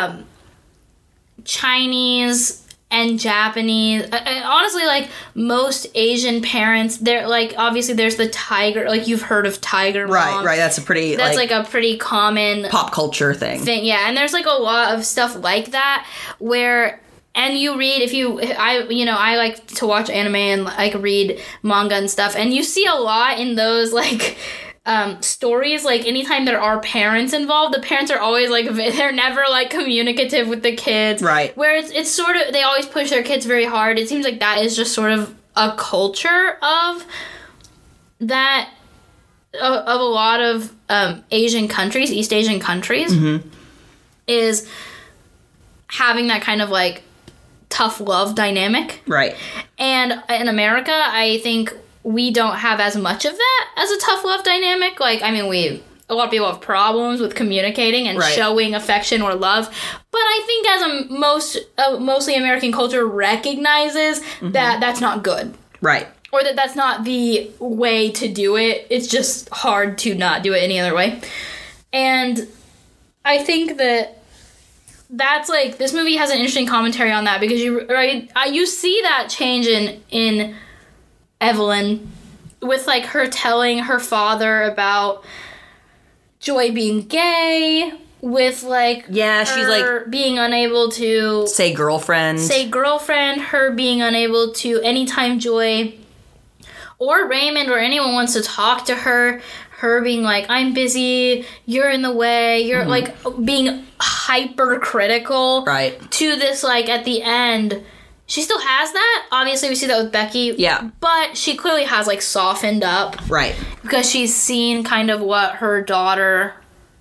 Chinese and Japanese. Honestly, like, most Asian parents, they're, like, obviously there's the tiger, like, you've heard of tiger mom. Right, that's a pretty, that's, like, a pretty common... pop culture thing. Yeah, and there's, like, a lot of stuff like that where... And you read, I like to watch anime and, like, read manga and stuff, and you see a lot in those, like... stories, like, anytime there are parents involved, the parents are always, like, they're never, like, communicative with the kids. Right. Where it's sort of, they always push their kids very hard. It seems like that is just sort of a culture of that, of a lot of Asian countries, East Asian countries, is having that kind of, like, tough love dynamic. Right. And in America, I think... we don't have as much of that as a tough love dynamic. Like, I mean, a lot of people have problems with communicating and showing affection or love. But I think as mostly American culture recognizes that that's not good. Right. Or that's not the way to do it. It's just hard to not do it any other way. And I think that's, like, this movie has an interesting commentary on that because you see that change in Evelyn, with, like, her telling her father about Joy being gay, with, like, she's, like, being unable to say girlfriend, her being unable to, anytime Joy or Raymond or anyone wants to talk to her being like, I'm busy, you're in the way, you're, like, being hypercritical. Right. To this, like, at the end... She still has that. Obviously, we see that with Becky. Yeah. But she clearly has, like, softened up. Right. Because she's seen kind of what her daughter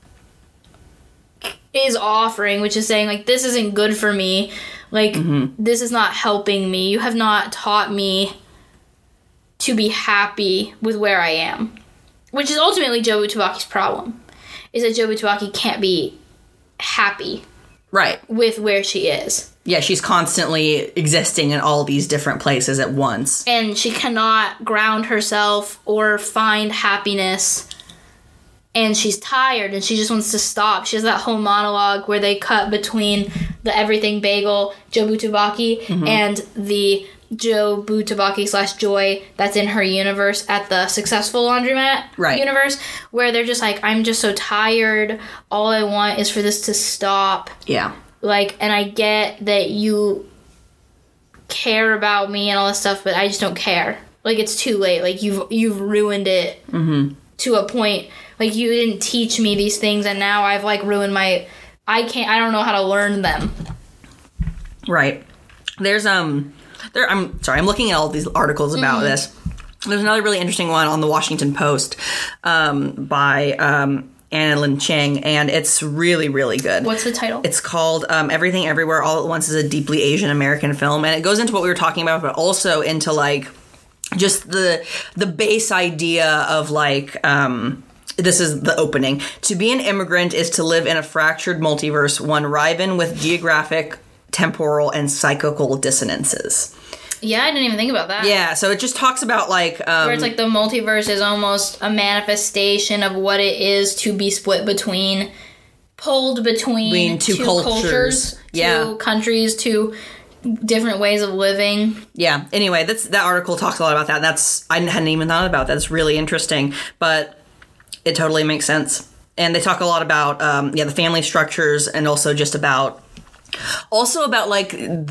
is offering, which is saying, like, this isn't good for me. Like, this is not helping me. You have not taught me to be happy with where I am. Which is ultimately Jobu Tabaki's problem. Is that Jobu Tabaki can't be happy. Right. With where she is. Yeah, she's constantly existing in all these different places at once. And she cannot ground herself or find happiness. And she's tired and she just wants to stop. She has that whole monologue where they cut between the Everything Bagel, Jobu Tubaki, and the Joe Butabaki / Joy that's in her universe at the Successful Laundromat universe, where they're just like, I'm just so tired. All I want is for this to stop. Yeah. Like, and I get that you care about me and all this stuff, but I just don't care. Like, it's too late. Like, you've ruined it to a point. Like, you didn't teach me these things, and now I've, like, ruined my... I don't know how to learn them. Right. There's, I'm looking at all these articles about this. There's another really interesting one on the Washington Post by Anna Lin Cheng, and it's really, really good. What's the title? It's called Everything Everywhere All at Once is a Deeply Asian American Film, and it goes into what we were talking about, but also into, like, just the base idea of, like, this is the opening. To be an immigrant is to live in a fractured multiverse, one riven with geographic, temporal, and psychical dissonances. Yeah, I didn't even think about that. Yeah, so it just talks about, like... where it's like the multiverse is almost a manifestation of what it is to be split pulled between two cultures, two countries, two different ways of living. Yeah, anyway, that article talks a lot about that. I hadn't even thought about that. It's really interesting, but it totally makes sense. And they talk a lot about, the family structures, and also just about... Also about, like,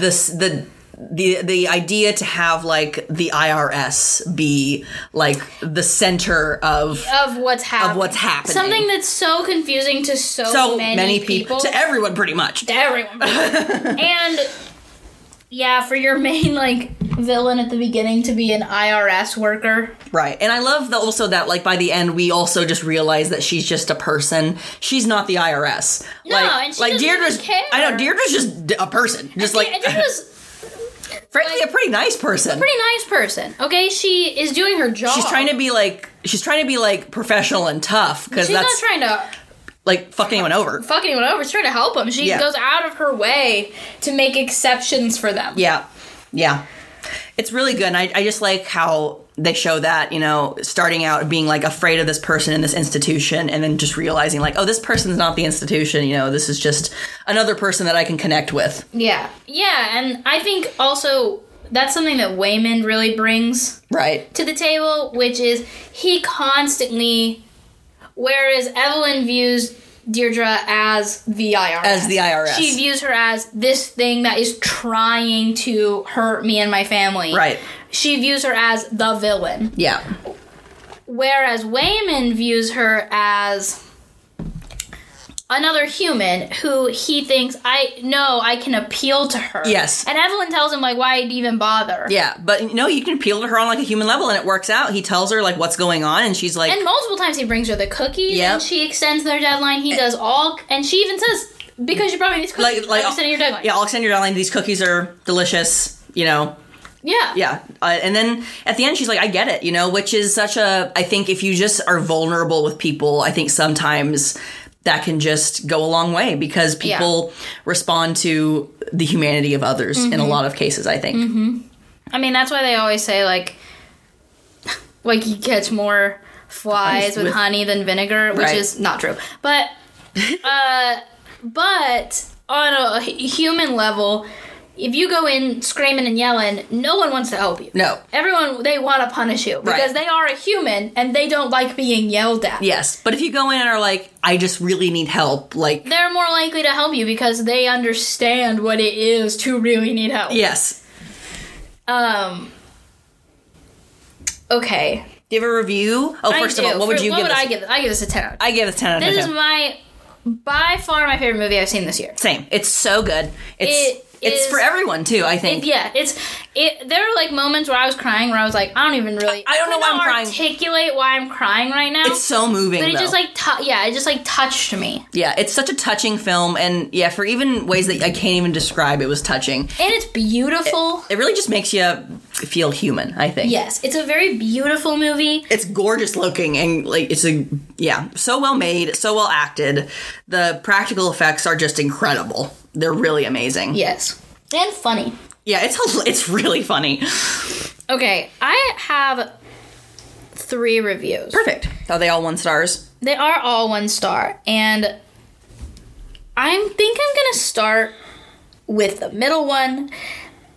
the idea to have, like, the IRS be, like, the center of what's happening. Something that's so confusing to so many people. To everyone, pretty much. To everyone. And, yeah, for your main, like, villain at the beginning to be an IRS worker. Right. And I love also that, like, by the end, we also just realize that she's just a person. She's not the IRS. No, and she doesn't even care. I know, Deirdre's just a person. Just, like... Deirdre's... Frankly, like, a pretty nice person. Okay, she is doing her job. She's trying to be like professional and tough, because she's not trying to like fuck anyone over. She's trying to help them. She goes out of her way to make exceptions for them. Yeah. It's really good, and I just like how they show that, you know, starting out being, like, afraid of this person in this institution, and then just realizing, like, oh, this person's not the institution, you know, this is just another person that I can connect with. Yeah, and I think also that's something that Waymond really brings to the table, which is he constantly, whereas Evelyn views Deirdre as the IRS. She views her as this thing that is trying to hurt me and my family. Right. She views her as the villain. Yeah. Whereas Waymond views her as another human who he thinks, I can appeal to her. Yes. And Evelyn tells him, like, why even bother? Yeah, but no, you can appeal to her on, like, a human level, and it works out. He tells her, like, what's going on, and she's like... And multiple times he brings her the cookies, and she extends their deadline. He does all... And she even says, because you brought me these cookies, I'm extending your deadline. Yeah, I'll extend your deadline. These cookies are delicious, you know... Yeah. And then at the end, she's like, I get it, you know, which is such a... I think if you just are vulnerable with people, I think sometimes that can just go a long way, because people respond to the humanity of others in a lot of cases, I think. Mm-hmm. I mean, that's why they always say, like you catch more flies with honey than vinegar, which is not true. But, but on a human level... If you go in screaming and yelling, no one wants to help you. No. Everyone, they want to punish you. Because they are a human, and they don't like being yelled at. Yes. But if you go in and are like, I just really need help, like... They're more likely to help you because they understand what it is to really need help. Yes. Okay. Do you have a review? Oh, first of all, what would you give this? I give this a 10 out of 10. I give this 10 out of 10. This is by far my favorite movie I've seen this year. Same. It's so good. It's for everyone, too, I think. There are, like, moments where I was crying where I was like, I don't know why I'm crying. Articulate why I'm crying right now. It's so moving, but it though. it just touched me. Yeah, it's such a touching film, and, for even ways that I can't even describe, it was touching. And it's beautiful. It really just makes you feel human, I think. Yes, it's a very beautiful movie. It's gorgeous looking, and, like, so well made, so well acted. The practical effects are just incredible. They're really amazing. Yes. And funny. Yeah, it's really funny. Okay, I have 3 reviews. Perfect. Are they all 1 stars? They are all 1 star. And I think I'm going to start with the middle one.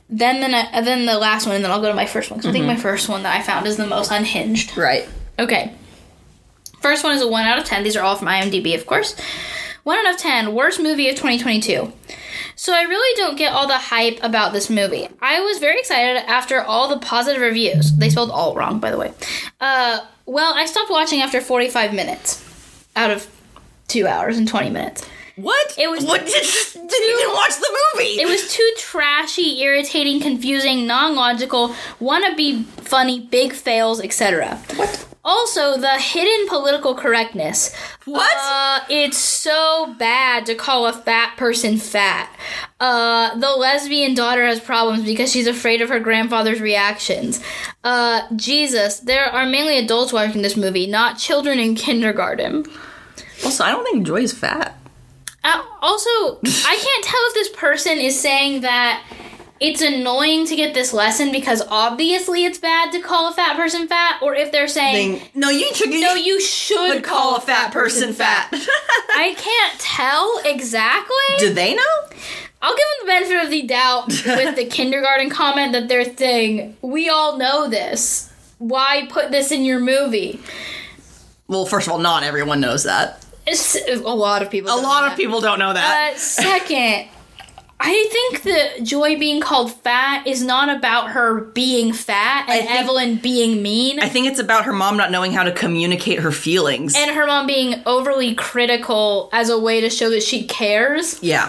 then the last one, and then I'll go to my first one. Because I think my first one that I found is the most unhinged. Right. Okay. First one is a 1 out of 10. These are all from IMDb, of course. 1 out of 10, worst movie of 2022. So I really don't get all the hype about this movie. I was very excited after all the positive reviews. They spelled all wrong, by the way. Well, I stopped watching after 45 minutes out of 2 hours and 20 minutes. What? It was didn't even watch the movie. It was too trashy, irritating, confusing, non-logical, wannabe funny, big fails, etc. What? Also, the hidden political correctness. What? It's so bad to call a fat person fat. The lesbian daughter has problems because she's afraid of her grandfather's reactions. Jesus, there are mainly adults watching this movie, not children in kindergarten. Also, I don't think Joy is fat. Also, I can't tell if this person is saying that it's annoying to get this lesson because obviously it's bad to call a fat person fat, or if they're saying, you should call a fat person fat. I can't tell exactly. Do they know? I'll give them the benefit of the doubt with the kindergarten comment that they're saying, we all know this. Why put this in your movie? Well, first of all, not everyone knows that. A lot of people don't know that. Second, I think that Joy being called fat is not about her being fat and Evelyn being mean. I think it's about her mom not knowing how to communicate her feelings. And her mom being overly critical as a way to show that she cares. Yeah.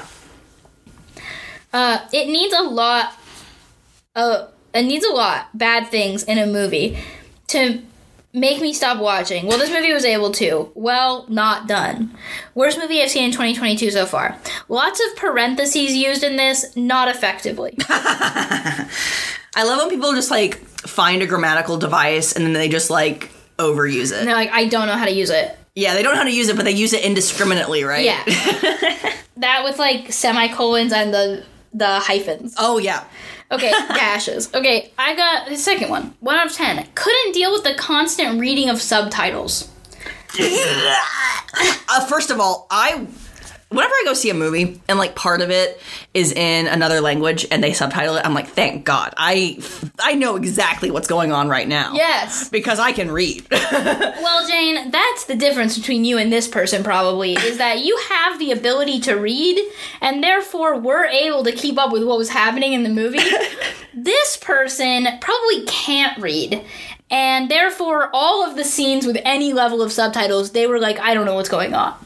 It needs a lot bad things in a movie to make me stop watching. Well, this movie was able to. Well, not done. Worst movie I've seen in 2022 so far. Lots of parentheses used in this, not effectively. I love when people just, like, find a grammatical device and then they just, like, overuse it. And they're like, I don't know how to use it. Yeah, they don't know how to use it, but they use it indiscriminately, right? Yeah. That with, like, semicolons and the hyphens. Oh, yeah. Okay, dashes. Okay, I got the second one. 1 out of 10. Couldn't deal with the constant reading of subtitles. First of all, whenever I go see a movie and, like, part of it is in another language and they subtitle it, I'm like, thank God. I know exactly what's going on right now. Yes. Because I can read. Well, Jane, that's the difference between you and this person probably, is that you have the ability to read and therefore were able to keep up with what was happening in the movie. This person probably can't read. And therefore, all of the scenes with any level of subtitles, they were like, I don't know what's going on.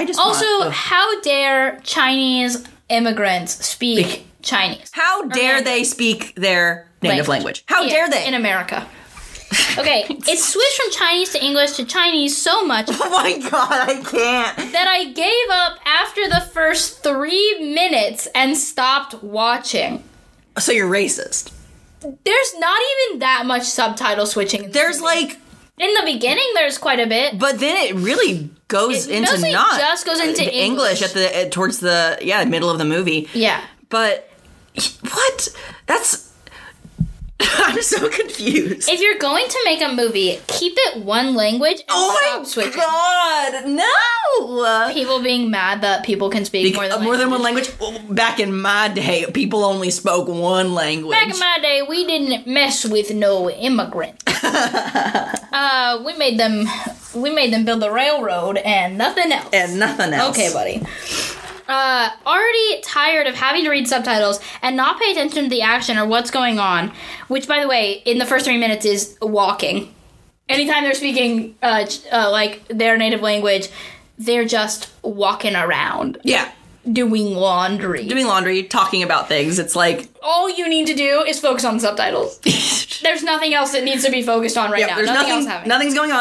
How dare Chinese immigrants speak Chinese? How dare they speak their native language? How dare they? In America. Okay, it switched from Chinese to English to Chinese so much. Oh my God, I can't. That I gave up after the first 3 minutes and stopped watching. So you're racist. There's not even that much subtitle switching. There's like... In the beginning, there's quite a bit. But then it really goes into just goes into English. At towards the middle of the movie. Yeah. But what? That's... I'm so confused. If you're going to make a movie, keep it one language and stop switching. God, no! People being mad that people can speak more than one language. Well, back in my day, people only spoke one language. Back in my day, we didn't mess with no immigrant. We made them build the railroad and nothing else. Okay, buddy. Already tired of having to read subtitles and not pay attention to the action or what's going on, which, by the way, in the first 3 minutes is walking. Anytime they're speaking, like, their native language, they're just walking around. Yeah. Doing laundry, talking about things. It's like... All you need to do is focus on the subtitles. There's nothing else that needs to be focused on now. There's nothing else happening. Nothing's going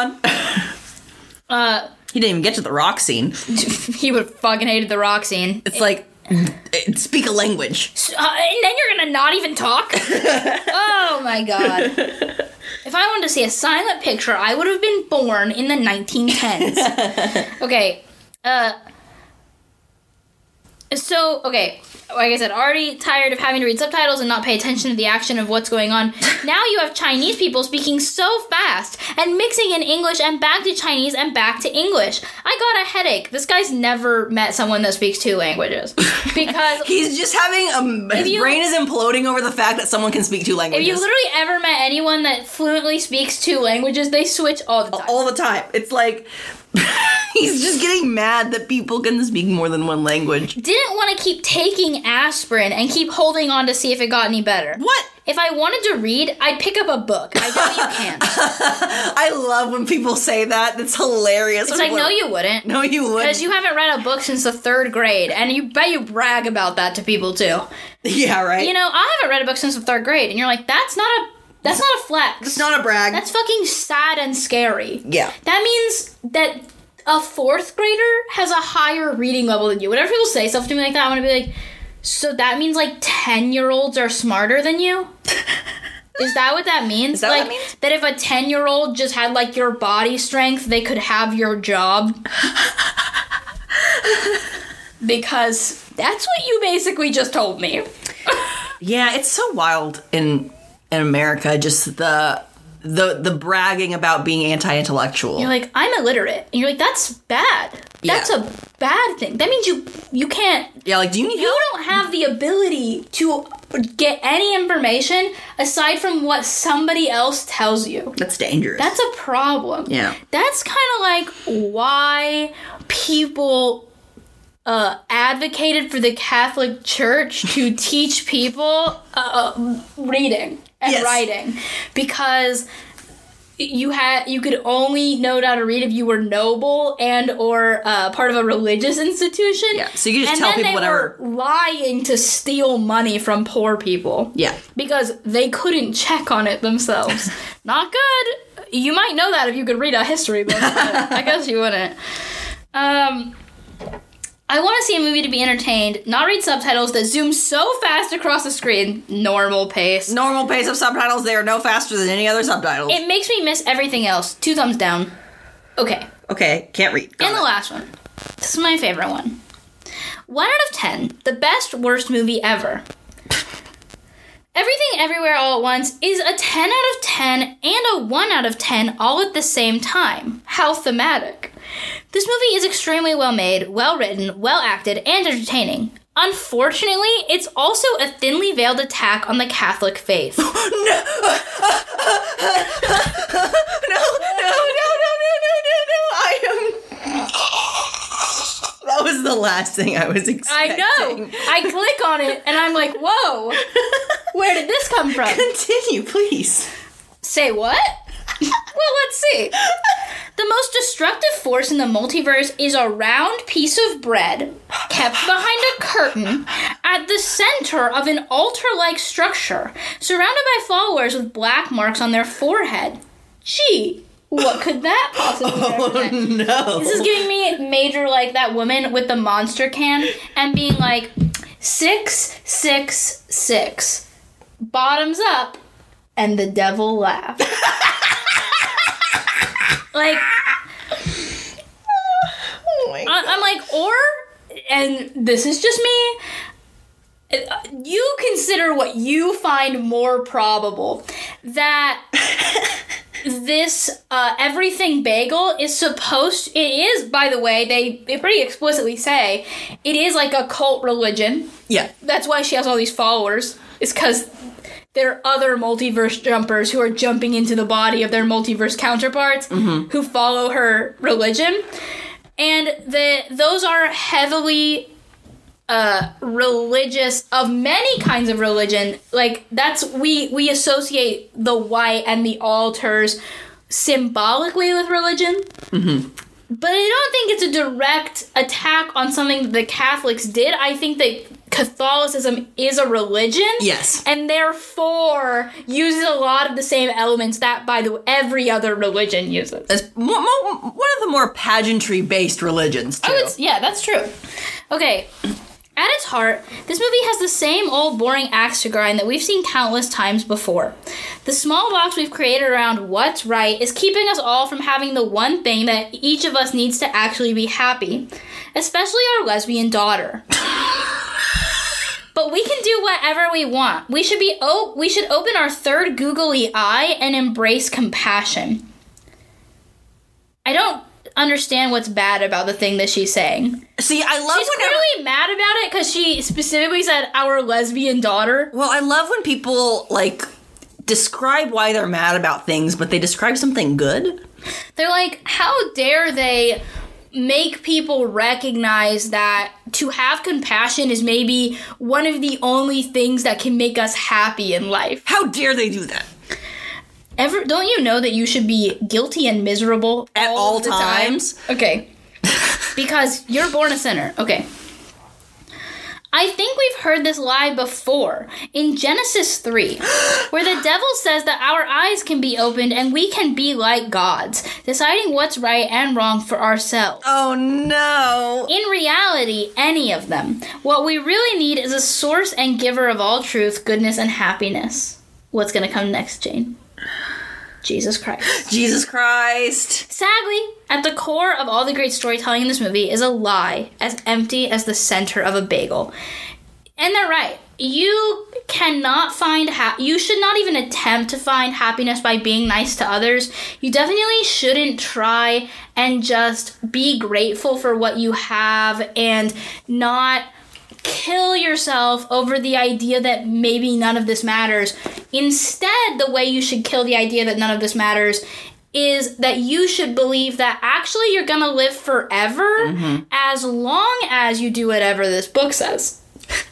on. He didn't even get to the rock scene. He would have fucking hated the rock scene. It's like, speak a language. And then you're gonna not even talk? Oh my God. If I wanted to see a silent picture, I would have been born in the 1910s. Okay, So, okay, like I said, already tired of having to read subtitles and not pay attention to the action of what's going on. Now you have Chinese people speaking so fast and mixing in English and back to Chinese and back to English. I got a headache. This guy's never met someone that speaks 2 languages. Because he's just having his brain is imploding over the fact that someone can speak 2 languages. If you literally ever met anyone that fluently speaks 2 languages, they switch all the time. All the time. It's like... He's just getting mad that people can speak more than 1 language. Didn't want to keep taking aspirin and keep holding on to see if it got any better. What? If I wanted to read, I'd pick up a book. I know you can't. I love when people say that. It's hilarious. It's like, no, you wouldn't. No, you wouldn't. Because you haven't read a book since the 3rd grade, and you bet you brag about that to people, too. Yeah, right? You know, I haven't read a book since the 3rd grade, and you're like, that's not a flex. It's not a brag. That's fucking sad and scary. Yeah. That means that a 4th grader has a higher reading level than you. Whenever people say stuff to me like that, I want to be like, so that means, like, 10-year-olds are smarter than you? Is that what that means? Is that like, what that means? That if a 10-year-old just had, like, your body strength, they could have your job? Because that's what you basically just told me. Yeah, it's so wild in America, just the bragging about being anti-intellectual. You're like, I'm illiterate. And you're like, that's bad. That's a bad thing. That means you can't... Yeah, like, do you need help? You don't have the ability to get any information aside from what somebody else tells you. That's dangerous. That's a problem. Yeah. That's kind of like why people... advocated for the Catholic Church to teach people reading and writing, because you could only know how to read if you were noble and or part of a religious institution. Yeah, so you just tell people whatever. Were lying to steal money from poor people. Yeah, because they couldn't check on it themselves. Not good. You might know that if you could read a history book, but I guess you wouldn't. I want to see a movie to be entertained, not read subtitles that zoom so fast across the screen. Normal pace. Normal pace of subtitles. They are no faster than any other subtitles. It makes me miss everything else. 2 thumbs down. Okay. Okay, can't read. And the last one. This is my favorite one. 1 out of 10. The best, worst movie ever. Everything Everywhere All at Once is a 10 out of 10 and a 1 out of 10 all at the same time. How thematic. This movie is extremely well made, well written, well acted, and entertaining. Unfortunately, it's also a thinly veiled attack on the Catholic faith. No, I am... That was the last thing I was expecting. I know. I click on it, and I'm like, whoa. Where did this come from? Continue, please. Say what? Well, let's see. The most destructive force in the multiverse is a round piece of bread kept behind a curtain at the center of an altar-like structure, surrounded by followers with black marks on their forehead. Gee, what could that possibly represent? Oh, no. This is giving me major, like, that woman with the monster can and being like, 666. Bottoms up, and the devil laughed. Like, oh my God. I'm like, and this is just me, you consider what you find more probable, that this everything bagel is it is, by the way, they pretty explicitly say, it is like a cult religion. Yeah. That's why she has all these followers, is because there are other multiverse jumpers who are jumping into the body of their multiverse counterparts who follow her religion. And those are heavily religious, of many kinds of religion. Like, we associate the white and the altars symbolically with religion. Mm-hmm. But I don't think it's a direct attack on something that the Catholics did. I think that Catholicism is a religion. Yes. And therefore uses a lot of the same elements that, by the way, every other religion uses. It's one of the more pageantry-based religions, too. Yeah, that's true. Okay. At its heart, this movie has the same old boring axe to grind that we've seen countless times before. The small box we've created around what's right is keeping us all from having the one thing that each of us needs to actually be happy. Especially our lesbian daughter. but we can do whatever we want. We should open our third googly eye and embrace compassion. I don't understand what's bad about the thing that she's saying. See, I love she's clearly mad about it because she specifically said our lesbian daughter. Well, I love when people, like, describe why they're mad about things, but they describe something good. They're like, how dare they make people recognize that to have compassion is maybe one of the only things that can make us happy in life. How dare they do that? Don't you know that you should be guilty and miserable at all times? Okay. Because you're born a sinner. Okay. I think we've heard this lie before in Genesis 3, where the devil says that our eyes can be opened and we can be like gods, deciding what's right and wrong for ourselves. Oh no. In reality, any of them. What we really need is a source and giver of all truth, goodness, and happiness. What's going to come next, Jane? Jesus Christ. Jesus Christ. Sadly, at the core of all the great storytelling in this movie is a lie as empty as the center of a bagel. And they're right. You cannot find you should not even attempt to find happiness by being nice to others. You definitely shouldn't try and just be grateful for what you have and not kill yourself over the idea that maybe none of this matters. Instead, the way you should kill the idea that none of this matters is that you should believe that actually you're gonna live forever as long as you do whatever this book says.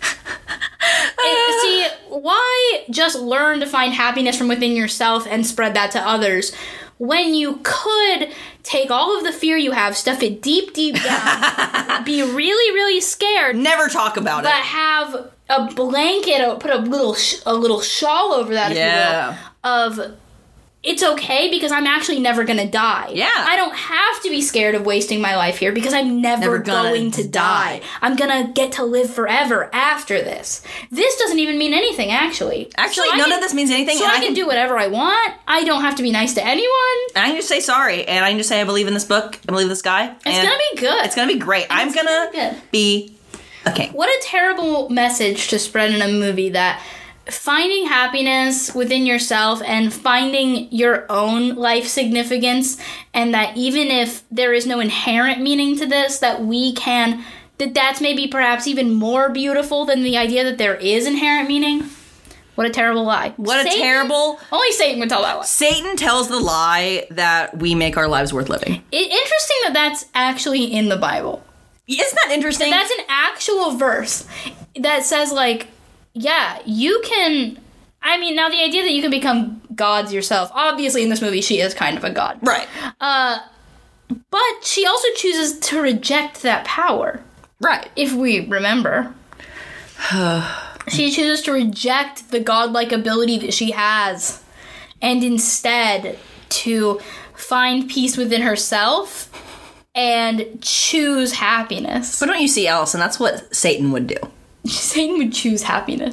See, why just learn to find happiness from within yourself and spread that to others when you could take all of the fear you have, stuff it deep, deep down, be really, really scared. Never talk about it. But have a blanket, put a little shawl over that, if you will, of it's okay because I'm actually never going to die. Yeah. I don't have to be scared of wasting my life here because I'm never going to die. I'm going to get to live forever after this. This doesn't even mean anything, actually. Actually, none of this means anything. So I can do whatever I want. I don't have to be nice to anyone. And I can just say sorry. And I can just say I believe in this book. I believe this guy. It's going to be good. It's going to be great. I'm going to be... Okay. What a terrible message to spread in a movie that... finding happiness within yourself and finding your own life significance, and that even if there is no inherent meaning to this, that's maybe perhaps even more beautiful than the idea that there is inherent meaning. What a terrible lie. Only Satan would tell that lie. Satan tells the lie that we make our lives worth living. Interesting that that's actually in the Bible. Isn't that interesting? That's an actual verse that says, like, yeah, you can... I mean, now the idea that you can become gods yourself... Obviously, in this movie, she is kind of a god. Right. But she also chooses to reject that power. Right. If we remember. She chooses to reject the godlike ability that she has. And instead, to find peace within herself and choose happiness. But don't you see, Allison, that's what Satan would do. Satan would choose happiness.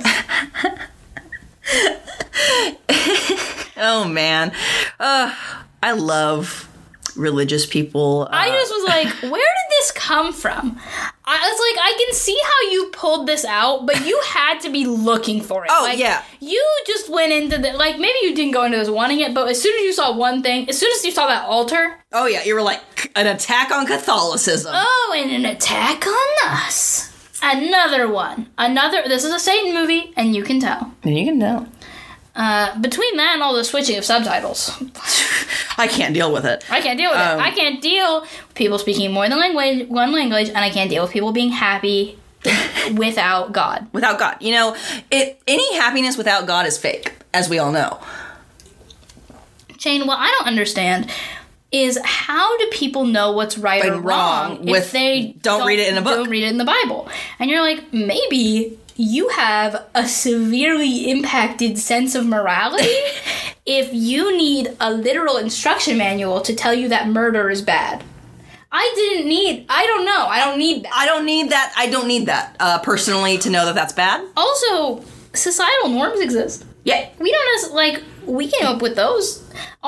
Oh, man. I love religious people. I just was like, where did this come from? I was like, I can see how you pulled this out, but you had to be looking for it. Oh, like, yeah. You just went into the... Like, maybe you didn't go into this wanting it, but as soon as you saw one thing, as soon as you saw that altar... Oh, yeah, you were like, an attack on Catholicism. Oh, and an attack on us. Another one. This is a Satan movie, and you can tell. And you can tell. Between that and all the switching of subtitles. I can't deal with it. I can't deal with people speaking more than one language, and I can't deal with people being happy without God. Without God. You know, any happiness without God is fake, as we all know. Jane, what I don't understand is how do people know what's right or wrong if they don't read it in a book? Don't read it in the Bible. And you're like, maybe you have a severely impacted sense of morality if you need a literal instruction manual to tell you that murder is bad. I don't need that. I don't need that, personally, to know that that's bad. Also, societal norms exist. Yeah. We don't we came up with those.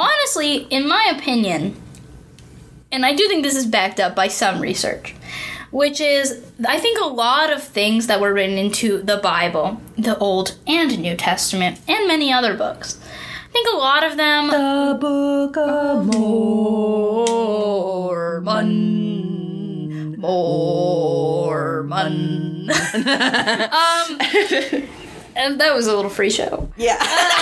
Honestly, in my opinion, and I do think this is backed up by some research, which is, I think, a lot of things that were written into the Bible, the Old and New Testament, and many other books. I think a lot of them... The Book of Mormon. Mormon. And that was a little free show. Yeah.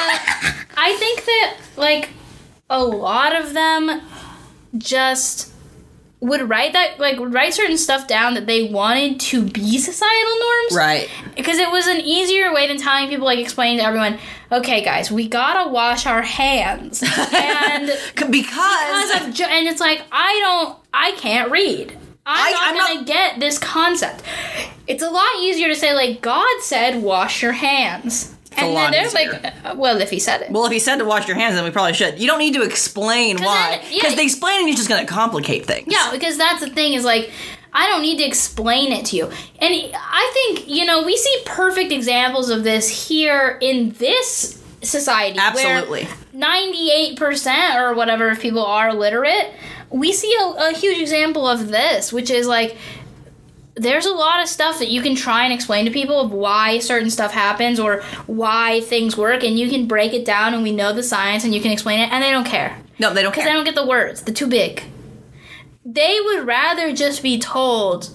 I think that, like, a lot of them just would write certain stuff down that they wanted to be societal norms. Right. Because it was an easier way than telling people, like, explaining to everyone, okay, guys, we gotta wash our hands. And because of and it's like, I can't read. I'm not gonna get this concept. It's a lot easier to say, like, God said, wash your hands. And then they're like, well, if he said it. Well, if he said to wash your hands, then we probably should. You don't need to explain why. Because the explaining is just going to complicate things. Yeah, because that's the thing is, like, I don't need to explain it to you. And I think, we see perfect examples of this here in this society. Absolutely. Where 98% or whatever of people are literate. We see a huge example of this, which is, like, there's a lot of stuff that you can try and explain to people of why certain stuff happens or why things work, and you can break it down, and we know the science, and you can explain it, and they don't care. No, they don't care. Because they don't get the words. They're too big. They would rather just be told,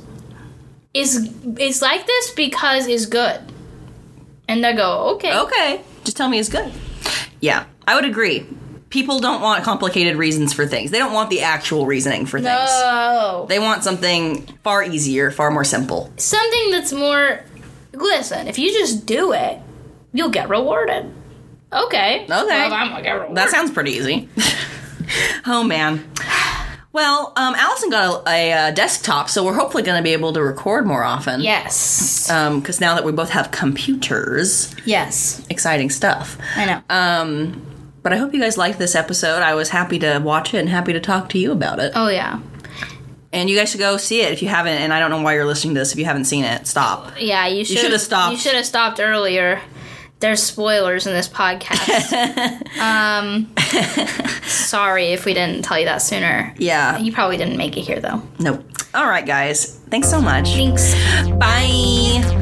it's like this because it's good. And they go, okay. Okay. Just tell me it's good. Yeah, I would agree. People don't want complicated reasons for things. They don't want the actual reasoning for things. No. They want something far easier, far more simple. Something that's more... Listen, if you just do it, you'll get rewarded. Okay. Well, I'm gonna get rewarded. That sounds pretty easy. Oh, man. Well, Allison got a desktop, so we're hopefully going to be able to record more often. Yes. Because now that we both have computers. Yes. Exciting stuff. I know. But I hope you guys liked this episode. I was happy to watch it and happy to talk to you about it. Oh, yeah. And you guys should go see it if you haven't, and I don't know why you're listening to this. If you haven't seen it, stop. Yeah, you should have stopped. You should have stopped earlier. There's spoilers in this podcast. Sorry if we didn't tell you that sooner. Yeah. You probably didn't make it here, though. Nope. All right, guys. Thanks so much. Thanks. Bye.